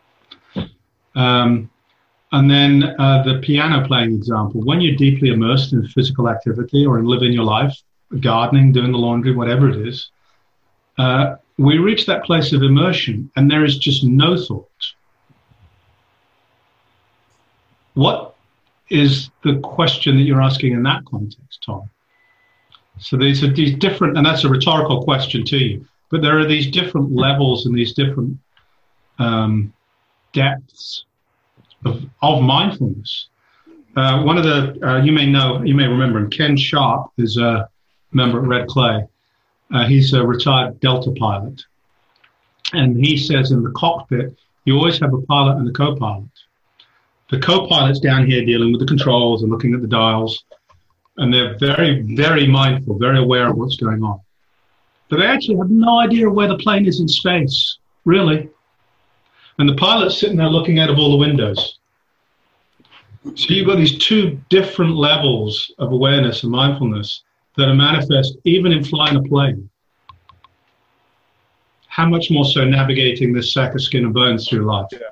Um, and then uh, the piano playing example, when you're deeply immersed in physical activity or in living your life, gardening, doing the laundry, whatever it is, uh, we reach that place of immersion and there is just no thought. What is the question that you're asking in that context, Tom? So these are these different, and that's a rhetorical question to you, but there are these different levels and these different um, depths of, of mindfulness. Uh, one of the, uh, you may know, you may remember him, Ken Sharp is a member at Red Clay. Uh, he's a retired Delta pilot. And he says in the cockpit, you always have a pilot and a co-pilot. The co-pilot's down here dealing with the controls and looking at the dials. And they're very, very mindful, very aware of what's going on. But they actually have no idea of where the plane is in space, really. And the pilot's sitting there looking out of all the windows. So you've got these two different levels of awareness and mindfulness that are manifest even in flying a plane. How much more so navigating this sack of skin and bones through life? Yeah.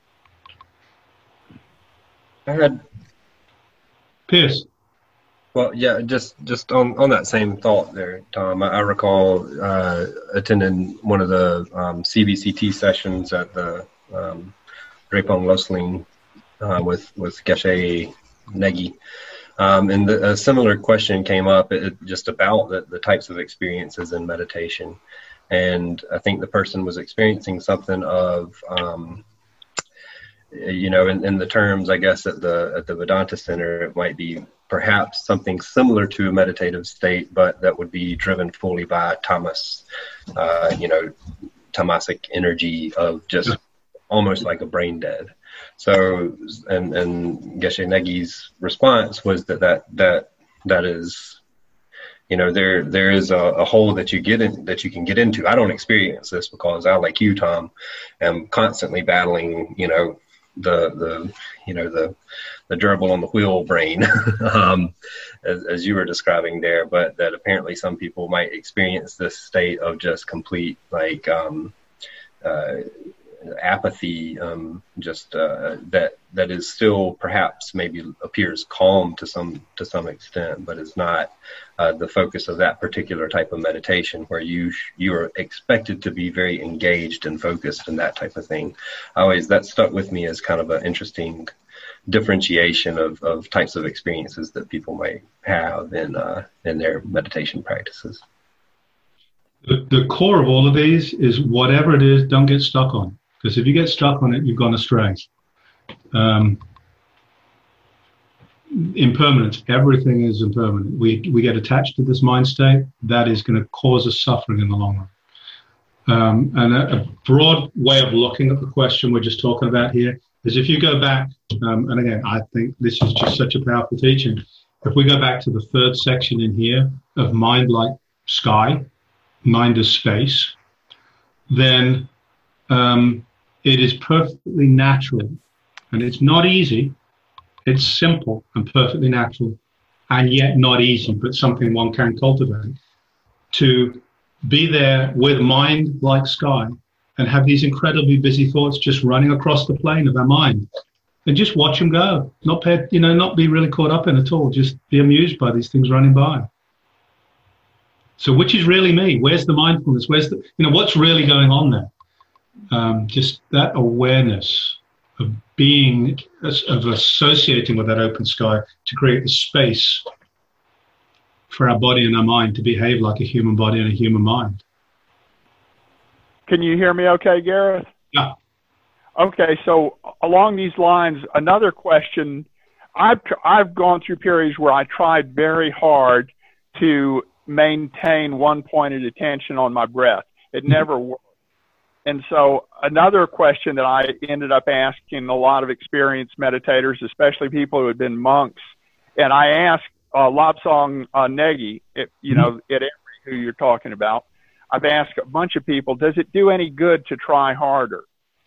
I had Pierce. Well, yeah, just just on, on that same thought there, Tom. I, I recall uh, attending one of the um, C B C T sessions at the um, Drepung Losling uh, with with Geshe Negi, um, and the, a similar question came up it, just about the, the types of experiences in meditation, and I think the person was experiencing something of. Um, You know, in, in the terms, I guess, at the at the Vedanta Center, it might be perhaps something similar to a meditative state, but that would be driven fully by tamas, uh, you know, tamasic energy of just almost like a brain dead. So, and and Geshe Negi's response was that that that that is, you know, there there is a, a hole that you get in that you can get into. I don't experience this because I, like you, Tom, am constantly battling, you know. the the you know the the gerbil on the wheel brain um as, as you were describing there, but that apparently some people might experience this state of just complete like um uh apathy, um just uh that that is still perhaps maybe appears calm to some to some extent, but is not uh the focus of that particular type of meditation where you you are expected to be very engaged and focused and that type of thing. Always that stuck with me as kind of an interesting differentiation of of types of experiences that people might have in uh in their meditation practices. The, the core of all of these is whatever it is, don't get stuck on. Because if you get stuck on it, you've gone astray. Um, impermanence, everything is impermanent. We we get attached to this mind state, that is going to cause us suffering in the long run. Um, and a, a broad way of looking at the question we're just talking about here is if you go back, um, and again, I think this is just such a powerful teaching. If we go back to the third section in here of mind like sky, mind as space, then um, it is perfectly natural, and it's not easy. It's simple and perfectly natural, and yet not easy, but something one can cultivate, to be there with mind like sky and have these incredibly busy thoughts just running across the plane of our mind, and just watch them go. Not pay, you know, not be really caught up in it all. Just be amused by these things running by. So, which is really me? Where's the mindfulness? Where's the, you know, what's really going on there? Um, just that awareness of being, of associating with that open sky to create the space for our body and our mind to behave like a human body and a human mind. Can you hear me okay, Gareth? Yeah. Okay, so along these lines, another question. I've, I've gone through periods where I tried very hard to maintain one pointed attention on my breath. It never worked. And so another question that I ended up asking a lot of experienced meditators, especially people who had been monks, and I asked uh, Lobsang uh, Negi, it, you know, at every who you're talking about, I've asked a bunch of people, does it do any good to try harder?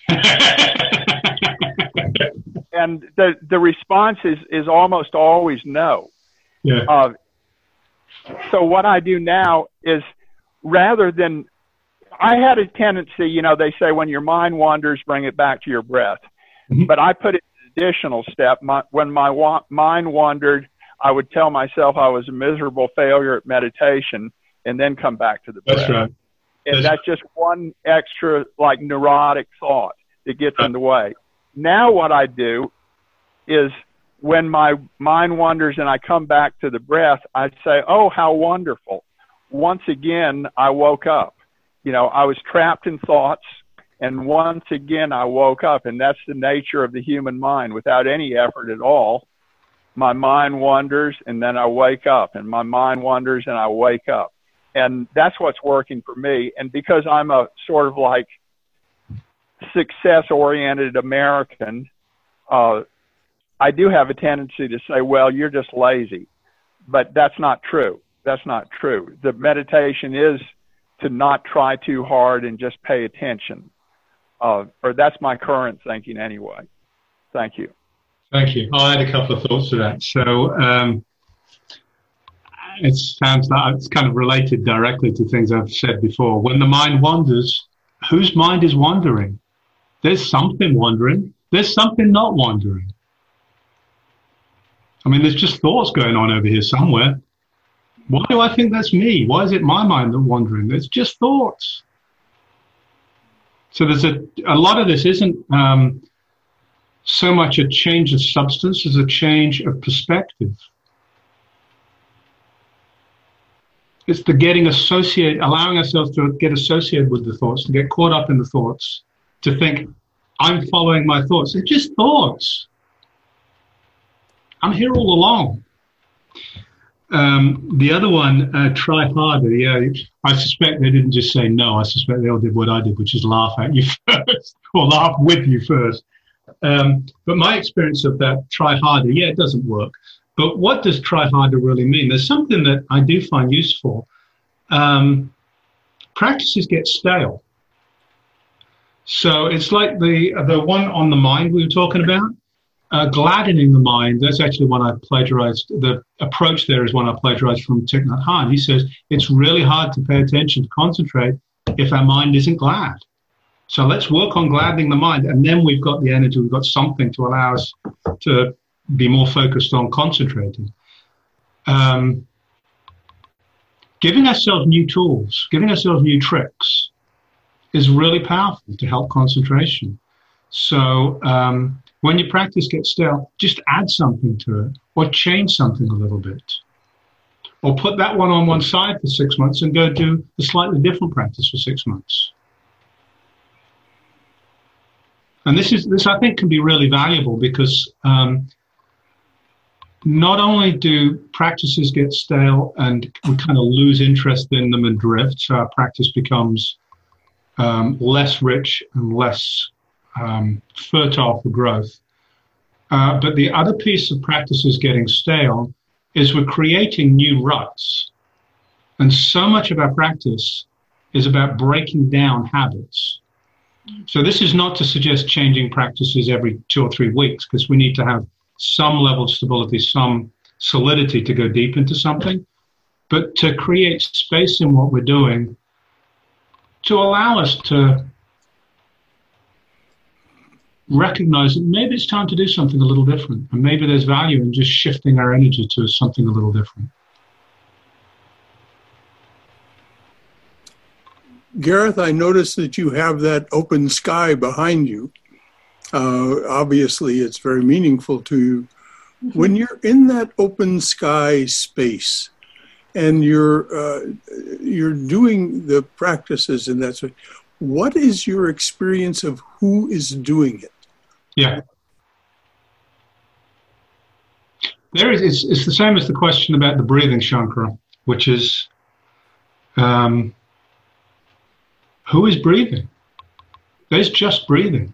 And the the response is, is almost always no. Yeah. Uh, so what I do now is, rather than, I had a tendency, you know, they say when your mind wanders, bring it back to your breath. Mm-hmm. But I put it an additional step. My, when my wa- mind wandered, I would tell myself I was a miserable failure at meditation and then come back to the breath. That's right. And that's, that's just one extra, like, neurotic thought that gets in the way. Now what I do is when my mind wanders and I come back to the breath, I say, oh, how wonderful. Once again, I woke up. You know, I was trapped in thoughts, and once again, I woke up, and that's the nature of the human mind. Without any effort at all, my mind wanders, and then I wake up, and my mind wanders, and I wake up. And that's what's working for me. And because I'm a sort of like success-oriented American, uh, I do have a tendency to say, well, you're just lazy. But that's not true. That's not true. The meditation is to not try too hard and just pay attention. Uh, or that's my current thinking anyway. Thank you. Thank you. I'll add a couple of thoughts to that. So um, it sounds like it's kind of related directly to things I've said before. When the mind wanders, whose mind is wandering? There's something wandering. There's something not wandering. I mean, there's just thoughts going on over here somewhere. Why do I think that's me? Why is it my mind that's wandering? There's just thoughts. So there's a, a lot of this isn't um, so much a change of substance as a change of perspective. It's the getting associated, allowing ourselves to get associated with the thoughts, to get caught up in the thoughts, to think, I'm following my thoughts. They're just thoughts. I'm here all along. Um, the other one, uh, try harder. Yeah, I suspect they didn't just say no. I suspect they all did what I did, which is laugh at you first, or laugh with you first. Um, but my experience of that, try harder, yeah, it doesn't work. But what does try harder really mean? There's something that I do find useful. Um, practices get stale. So it's like the the one on the mind we were talking about. Uh, gladdening the mind, that's actually one I plagiarized. The approach there is one I plagiarized from Thich Nhat Hanh. He says it's really hard to pay attention, to concentrate, if our mind isn't glad. So let's work on gladdening the mind, and then we've got the energy, we've got something to allow us to be more focused on concentrating. Um, giving ourselves new tools, giving ourselves new tricks is really powerful to help concentration. So um, when your practice gets stale, just add something to it, or change something a little bit. Or put that one on one side for six months and go do a slightly different practice for six months. And this is this I think can be really valuable, because um, not only do practices get stale and we kind of lose interest in them and drift, so our practice becomes um, less rich and less um, fertile for growth. Uh, but the other piece of practices getting stale is we're creating new ruts. And so much of our practice is about breaking down habits. So this is not to suggest changing practices every two or three weeks, because we need to have some level of stability, some solidity to go deep into something, but to create space in what we're doing to allow us to recognize that maybe it's time to do something a little different, and maybe there's value in just shifting our energy to something a little different. Gareth, I noticed that you have that open sky behind you. Uh, obviously, it's very meaningful to you. Mm-hmm. When you're in that open sky space and you're uh, you're doing the practices in that space, what is your experience of who is doing it? Yeah. There is, it's, it's the same as the question about the breathing, Shankara, which is, um, who is breathing? There's just breathing.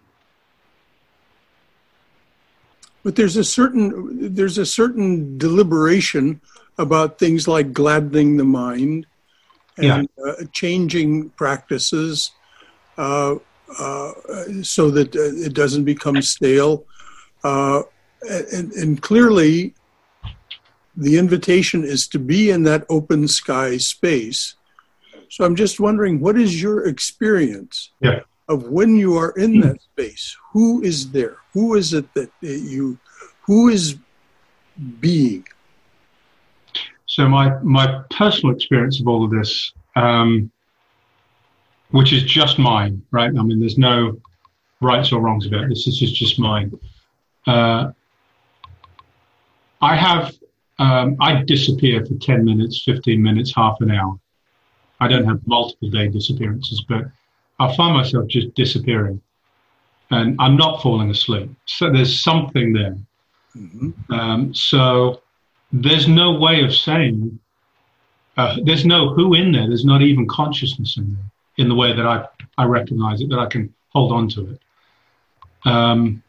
But there's a certain there's a certain deliberation about things like gladdening the mind and yeah. uh, changing practices uh, uh, so that uh, it doesn't become stale. Uh, and, and clearly, the invitation is to be in that open sky space. So I'm just wondering, what is your experience yeah. of when you are in that space? Who is there? Who is it that you, who is being? So my, my personal experience of all of this, um, which is just mine, right? I mean, there's no rights or wrongs about this. This is just mine. Uh, I have, um, I disappear for ten minutes, fifteen minutes, half an hour. I don't have multiple day disappearances, but I find myself just disappearing and I'm not falling asleep. So there's something there. Mm-hmm. Um, so there's no way of saying, uh, there's no who in there. There's not even consciousness in there in the way that I, I recognize it, that I can hold on to it. Um,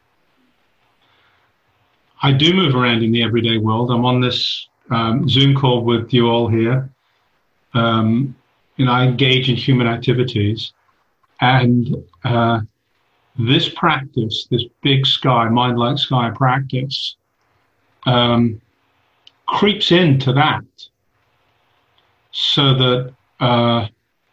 I do move around in the everyday world. I'm on this um, Zoom call with you all here. Um, you know, I engage in human activities. And uh, this practice, this big sky, mind like sky practice, um, creeps into that so that uh,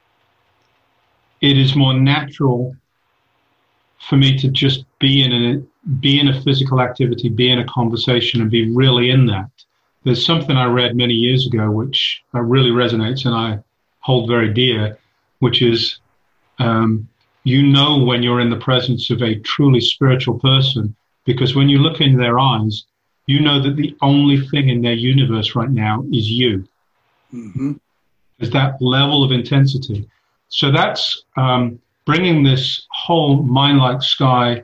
it is more natural for me to just be in a be in a physical activity, be in a conversation, and be really in that. There's something I read many years ago which uh, really resonates and I hold very dear, which is um, you know when you're in the presence of a truly spiritual person, because when you look in their eyes, you know that the only thing in their universe right now is you. Mm-hmm. There's that level of intensity. So that's um, bringing this whole mind like sky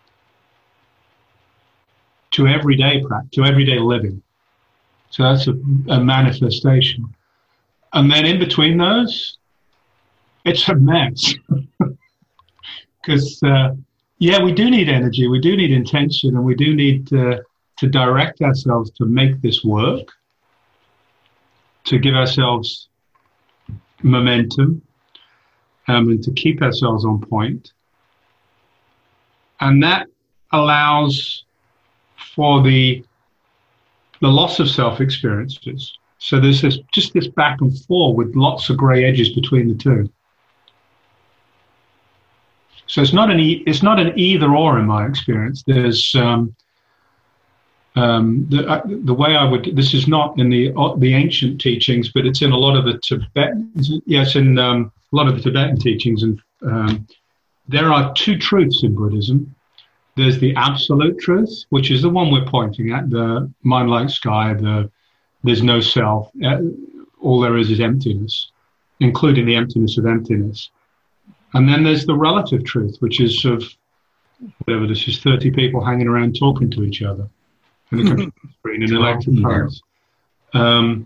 to everyday practice, to everyday living. So that's a, a manifestation. And then in between those, it's a mess. Because, uh, yeah, we do need energy, we do need intention, and we do need uh, to direct ourselves to make this work, to give ourselves momentum, um, and to keep ourselves on point. And that allows for the the loss of self experiences. So there's this just this back and forth with lots of grey edges between the two. So it's not an e- it's not an either or in my experience. There's um, um, the uh, the way I would. This is not in the uh, the ancient teachings, but it's in a lot of the Tibetan. Yes, in um, a lot of the Tibetan teachings, and um, there are two truths in Buddhism. There's the absolute truth, which is the one we're pointing at, the mind like sky, the there's no self, uh, all there is is emptiness, including the emptiness of emptiness. And then there's the relative truth, which is of, whatever this is, thirty people hanging around talking to each other, and a computer screen and electric cars. Um,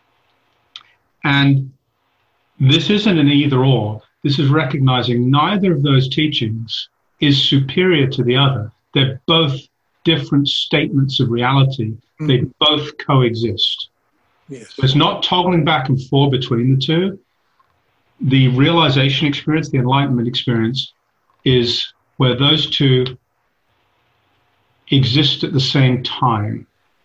and this isn't an either or. This is recognizing neither of those teachings is superior to the other. They're both different statements of reality. Mm-hmm. They both coexist. Yes. So it's not toggling back and forth between the two. The realization experience, the enlightenment experience, is where those two exist at the same time.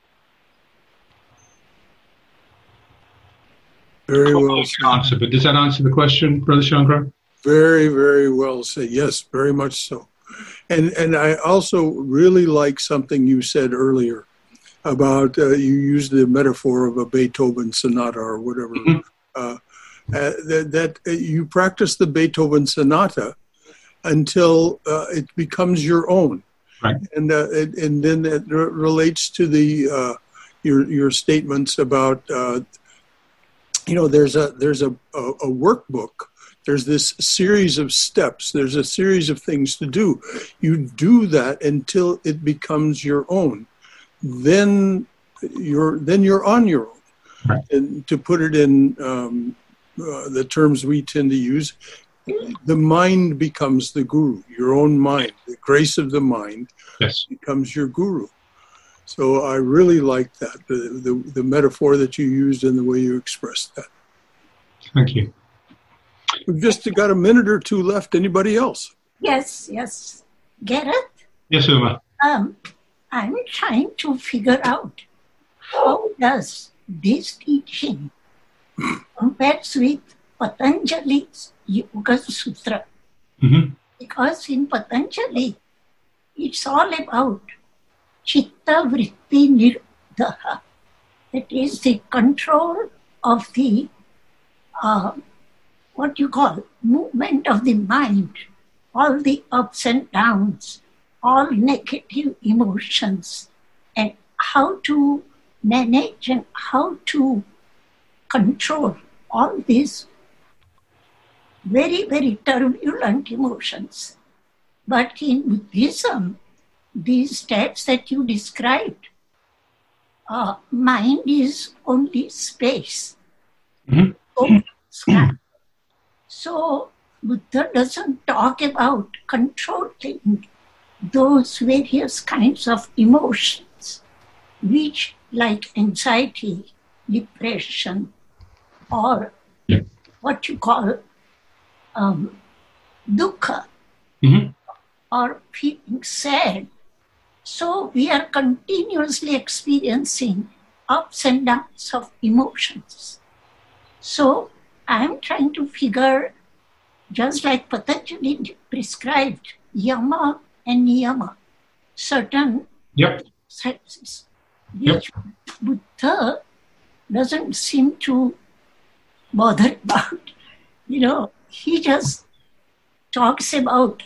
Very well said. Answer, but does that answer the question, Brother Shankara? Very, very well said. Yes, very much so. And and I also really like something you said earlier about uh, you used the metaphor of a Beethoven sonata or whatever. Mm-hmm. Uh, uh, that, that uh, you practice the Beethoven sonata until uh, it becomes your own. Right. And uh, and, and then that re- relates to the uh, your your statements about uh, you know there's a there's a, a, a workbook. There's this series of steps. There's a series of things to do. You do that until it becomes your own. Then you're then you're on your own. Right. And to put it in um, uh, the terms we tend to use, the mind becomes the guru. Your own mind, the grace of the mind, yes, becomes your guru. So I really like that, the, the the metaphor that you used and the way you expressed that. Thank you. We've just got a minute or two left. Anybody else? Yes, yes. Gareth? Yes, Uma. Um, I'm trying to figure out how does this teaching compares with Patanjali's Yoga Sutra. Mm-hmm. Because in Patanjali, it's all about Chitta Vritti Nirodha. That is the control of the uh, what you call movement of the mind, all the ups and downs, all negative emotions, and how to manage and how to control all these very, very turbulent emotions. But in Buddhism, these steps that you described uh, mind is only space. Mm-hmm. So, sky. So Buddha doesn't talk about controlling those various kinds of emotions, which, like anxiety, depression, or yeah. what you call um, dukkha, mm-hmm. or feeling sad. So we are continuously experiencing ups and downs of emotions. So I'm trying to figure, just like Patanjali prescribed yama and niyama, certain yep. exercises, which yep. Buddha doesn't seem to bother about. You know, he just talks about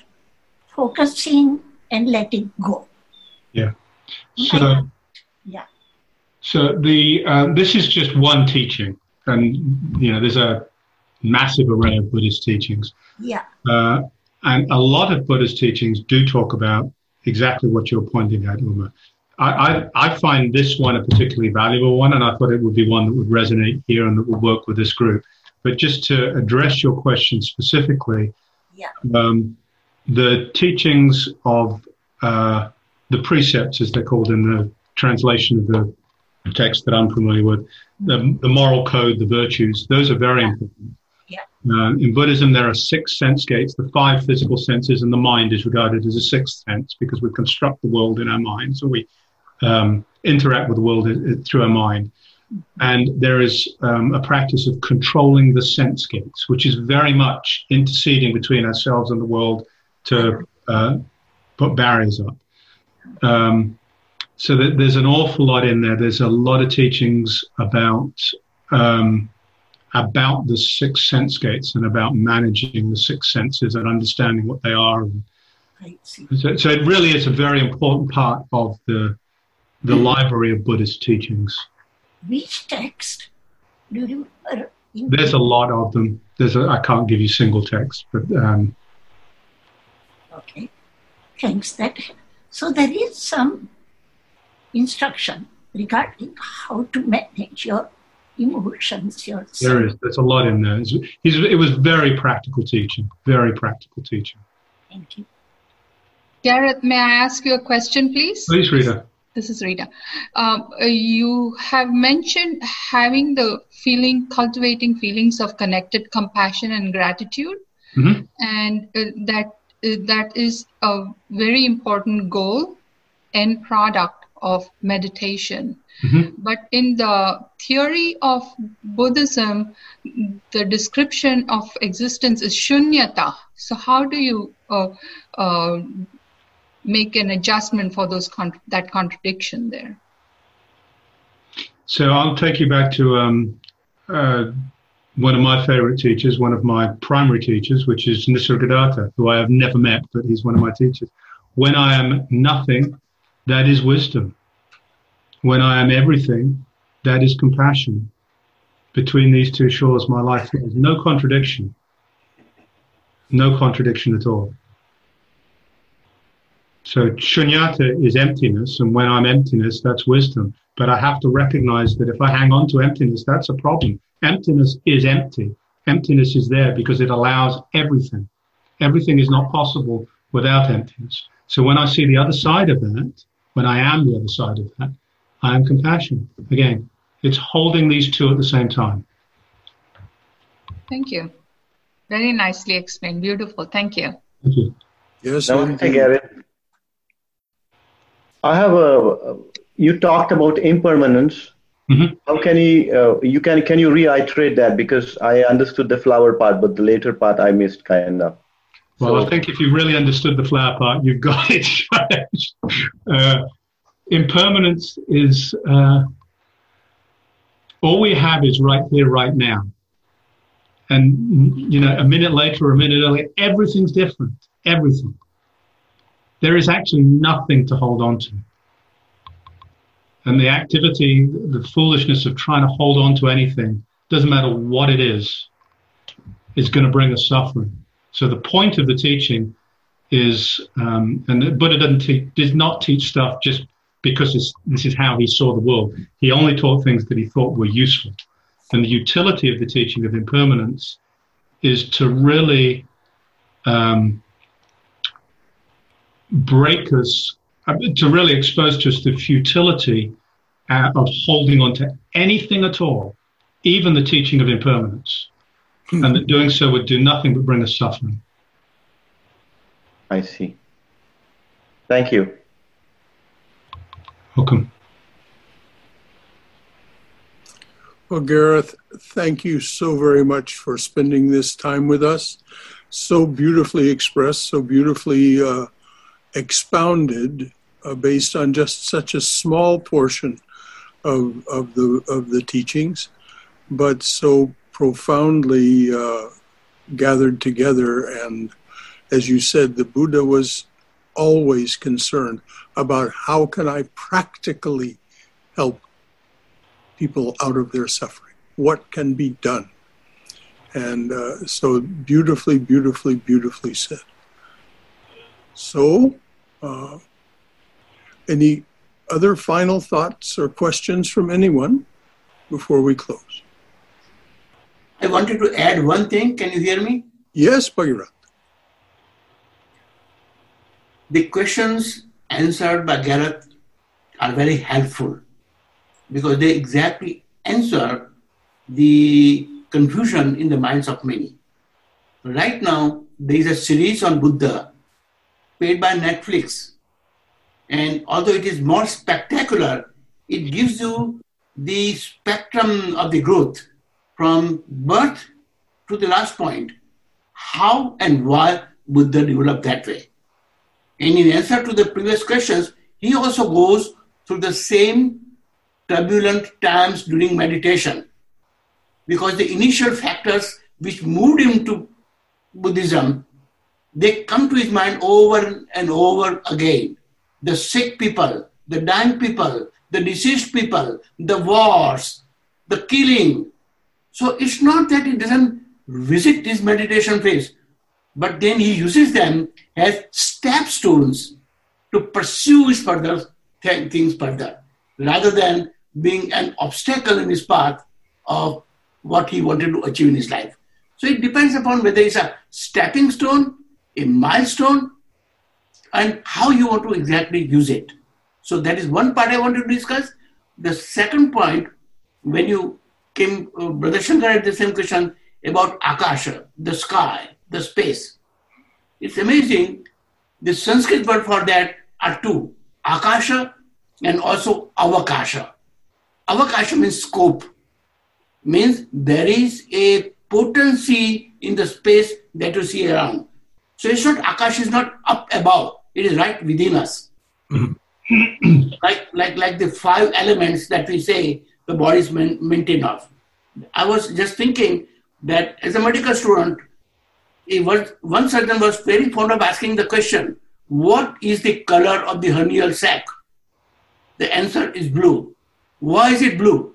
focusing and letting go. Yeah. So, yeah. So the uh, this is just one teaching, and you know there's a massive array of Buddhist teachings. Yeah. Uh, and a lot of Buddhist teachings do talk about exactly what you're pointing at, Uma. I, I, I find this one a particularly valuable one, and I thought it would be one that would resonate here and that would work with this group. But just to address your question specifically, yeah. um, the teachings of uh, the precepts, as they're called in the translation of the text that I'm familiar with, the, the moral code, the virtues, those are very yeah. important. Yeah. Uh, in Buddhism, there are six sense gates, the five physical senses, and the mind is regarded as a sixth sense because we construct the world in our mind. So we um, interact with the world through our mind. And there is um, a practice of controlling the sense gates, which is very much interceding between ourselves and the world to uh, put barriers up. Um, so that there's an awful lot in there. There's a lot of teachings about um, about the six sense gates and about managing the six senses and understanding what they are. And so, so it really is a very important part of the the library of Buddhist teachings. Which text do you? Uh, There's a lot of them. There's a, I can't give you single text, but um, okay, thanks. That so there is some instruction regarding how to manage your emotions yourself. There is. There's a lot in there. It's, it's, it was very practical teaching. Very practical teaching. Thank you, Gareth. May I ask you a question, please? Please, Rita. This is Rita. Um, you have mentioned having the feeling, cultivating feelings of connected compassion and gratitude, mm-hmm. and uh, that uh, that is a very important goal and product of meditation. Mm-hmm. But in the theory of Buddhism, the description of existence is shunyata. So how do you uh, uh, make an adjustment for those con- that contradiction there? So I'll take you back to um, uh, one of my favorite teachers, one of my primary teachers, which is Nisargadatta, who I have never met, but he's one of my teachers. When I am nothing, that is wisdom. When I am everything, that is compassion. Between these two shores, my life is no contradiction. No contradiction at all. So shunyata is emptiness, and when I'm emptiness, that's wisdom. But I have to recognize that if I hang on to emptiness, that's a problem. Emptiness is empty. Emptiness is there because it allows everything. Everything is not possible without emptiness. So when I see the other side of that, when I am the other side of that, I am compassion. Again, it's holding these two at the same time. Thank you. Very nicely explained. Beautiful. Thank you. Thank you. Yes, Namaste, Gareth. I have a. You talked about impermanence. Mm-hmm. How can you? Uh, you can can you reiterate that, because I understood the flower part, but the later part I missed kind of. Well, so, I think if you really understood the flower part, you've got it. uh, impermanence is uh, all we have is right here, right now. And, you know, a minute later or a minute earlier, everything's different. Everything. There is actually nothing to hold on to. And the activity, the foolishness of trying to hold on to anything, doesn't matter what it is, is going to bring us suffering. So the point of the teaching is, um, and the Buddha doesn't te- did not teach stuff just because this, this is how he saw the world. He only taught things that he thought were useful. And the utility of the teaching of impermanence is to really um, break us, to really expose to us the futility uh, of holding on to anything at all, even the teaching of impermanence, hmm. and that doing so would do nothing but bring us suffering. I see. Thank you. Welcome. Well, Gareth, thank you so very much for spending this time with us. So beautifully expressed, so beautifully uh, expounded, uh, based on just such a small portion of of the of the teachings, but so profoundly uh, gathered together. And as you said, the Buddha was always concerned about how can I practically help people out of their suffering? What can be done? And uh, so beautifully, beautifully, beautifully said. So, uh, any other final thoughts or questions from anyone before we close? I wanted to add one thing. Can you hear me? Yes, Bhagirath. The questions answered by Gareth are very helpful because they exactly answer the confusion in the minds of many. Right now, there is a series on Buddha paid by Netflix. And although it is more spectacular, it gives you the spectrum of the growth from birth to the last point, how and why Buddha developed that way. And in answer to the previous questions, he also goes through the same turbulent times during meditation, because the initial factors which moved him to Buddhism, they come to his mind over and over again. The sick people, the dying people, the deceased people, the wars, the killing. So it's not that he doesn't visit this meditation phase, but then he uses them as stepstones to pursue his further th- things further, rather than being an obstacle in his path of what he wanted to achieve in his life. So it depends upon whether it's a stepping stone, a milestone, and how you want to exactly use it. So that is one part I wanted to discuss. The second point, when you came, uh, Brother Shankar had the same question about Akasha, the sky, the space. It's amazing. The Sanskrit word for that are two, Akasha and also Avakasha. Avakasha means scope, means there is a potency in the space that you see around. So it's not, Akasha is not up above, it is right within us. Mm-hmm. like, like, like the five elements that we say the body is maintained of. I was just thinking that as a medical student, was, one surgeon was very fond of asking the question, what is the color of the hernial sac? The answer is blue. Why is it blue?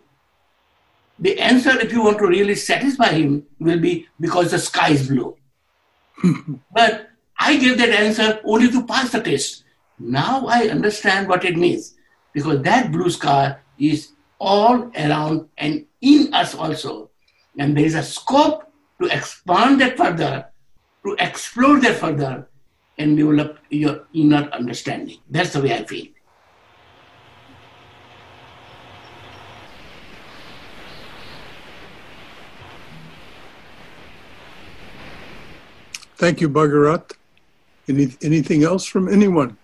The answer, if you want to really satisfy him, will be because the sky is blue. But I gave that answer only to pass the test. Now I understand what it means, because that blue sky is all around and in us also. And there is a scope to expand that further, to explore that further, and develop your inner understanding. That's the way I feel. Thank you, Bhagirath. Any, anything else from anyone?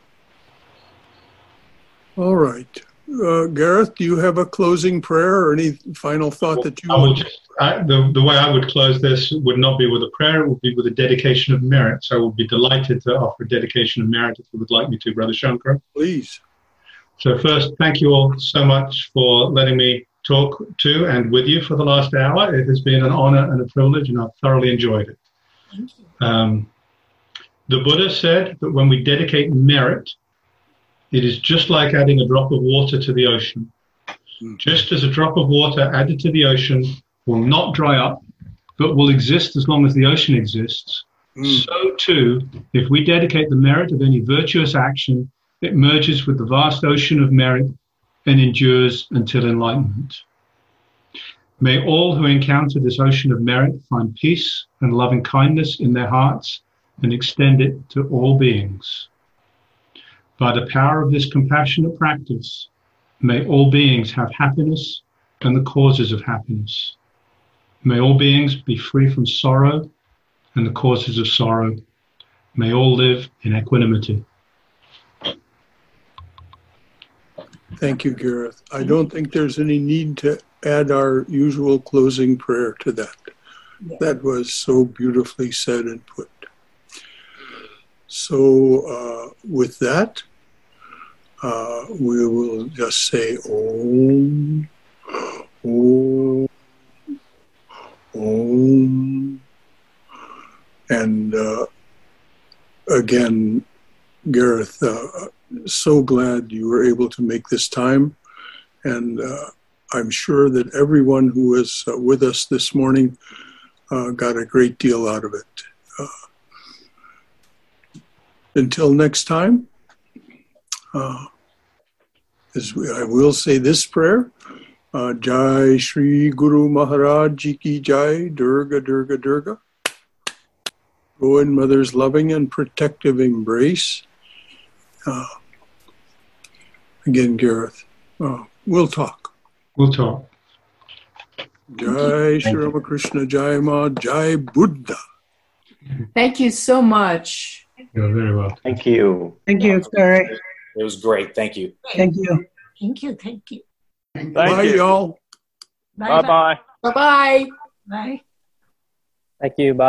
All right. Uh, Gareth, do you have a closing prayer or any final thought that you I would just, I, the, the way I would close this would not be with a prayer, it would be with a dedication of merit. So I would be delighted to offer a dedication of merit if you would like me to, Brother Shankar. Please. So first, thank you all so much for letting me talk to and with you for the last hour. It has been an honor and a privilege, and I've thoroughly enjoyed it. Thank you. Um, the Buddha said that when we dedicate merit, it is just like adding a drop of water to the ocean. Mm. Just as a drop of water added to the ocean will not dry up, but will exist as long as the ocean exists, mm. so too, if we dedicate the merit of any virtuous action, It merges with the vast ocean of merit and endures until enlightenment. May all who encounter this ocean of merit find peace and loving kindness in their hearts and extend it to all beings. By the power of this compassionate practice, may all beings have happiness and the causes of happiness. May all beings be free from sorrow and the causes of sorrow. May all live in equanimity. Thank you, Gareth. I don't think there's any need to add our usual closing prayer to that. That was so beautifully said and put. So uh, with that, uh, we will just say Om, Om, Om. And uh, again, Gareth, uh, so glad you were able to make this time. And uh, I'm sure that everyone who was uh, with us this morning uh, got a great deal out of it. Uh, until next time, uh, as we, I will say this prayer, uh, Jai Shri Guru Maharaj Ji Ki Jai, Durga, Durga, Durga. Go in Mother's loving and protective embrace. Uh, again, Gareth, uh, we'll talk. We'll talk. Jai Shri Ramakrishna, Jai Ma, Jai Buddha. Thank you so much. You're very welcome. Thank you. Thank you, Terry. It was great. Thank you. Thank you. Thank you, thank you. Thank Bye, you. y'all. Bye-bye. Bye-bye. Bye. Thank you. Bye.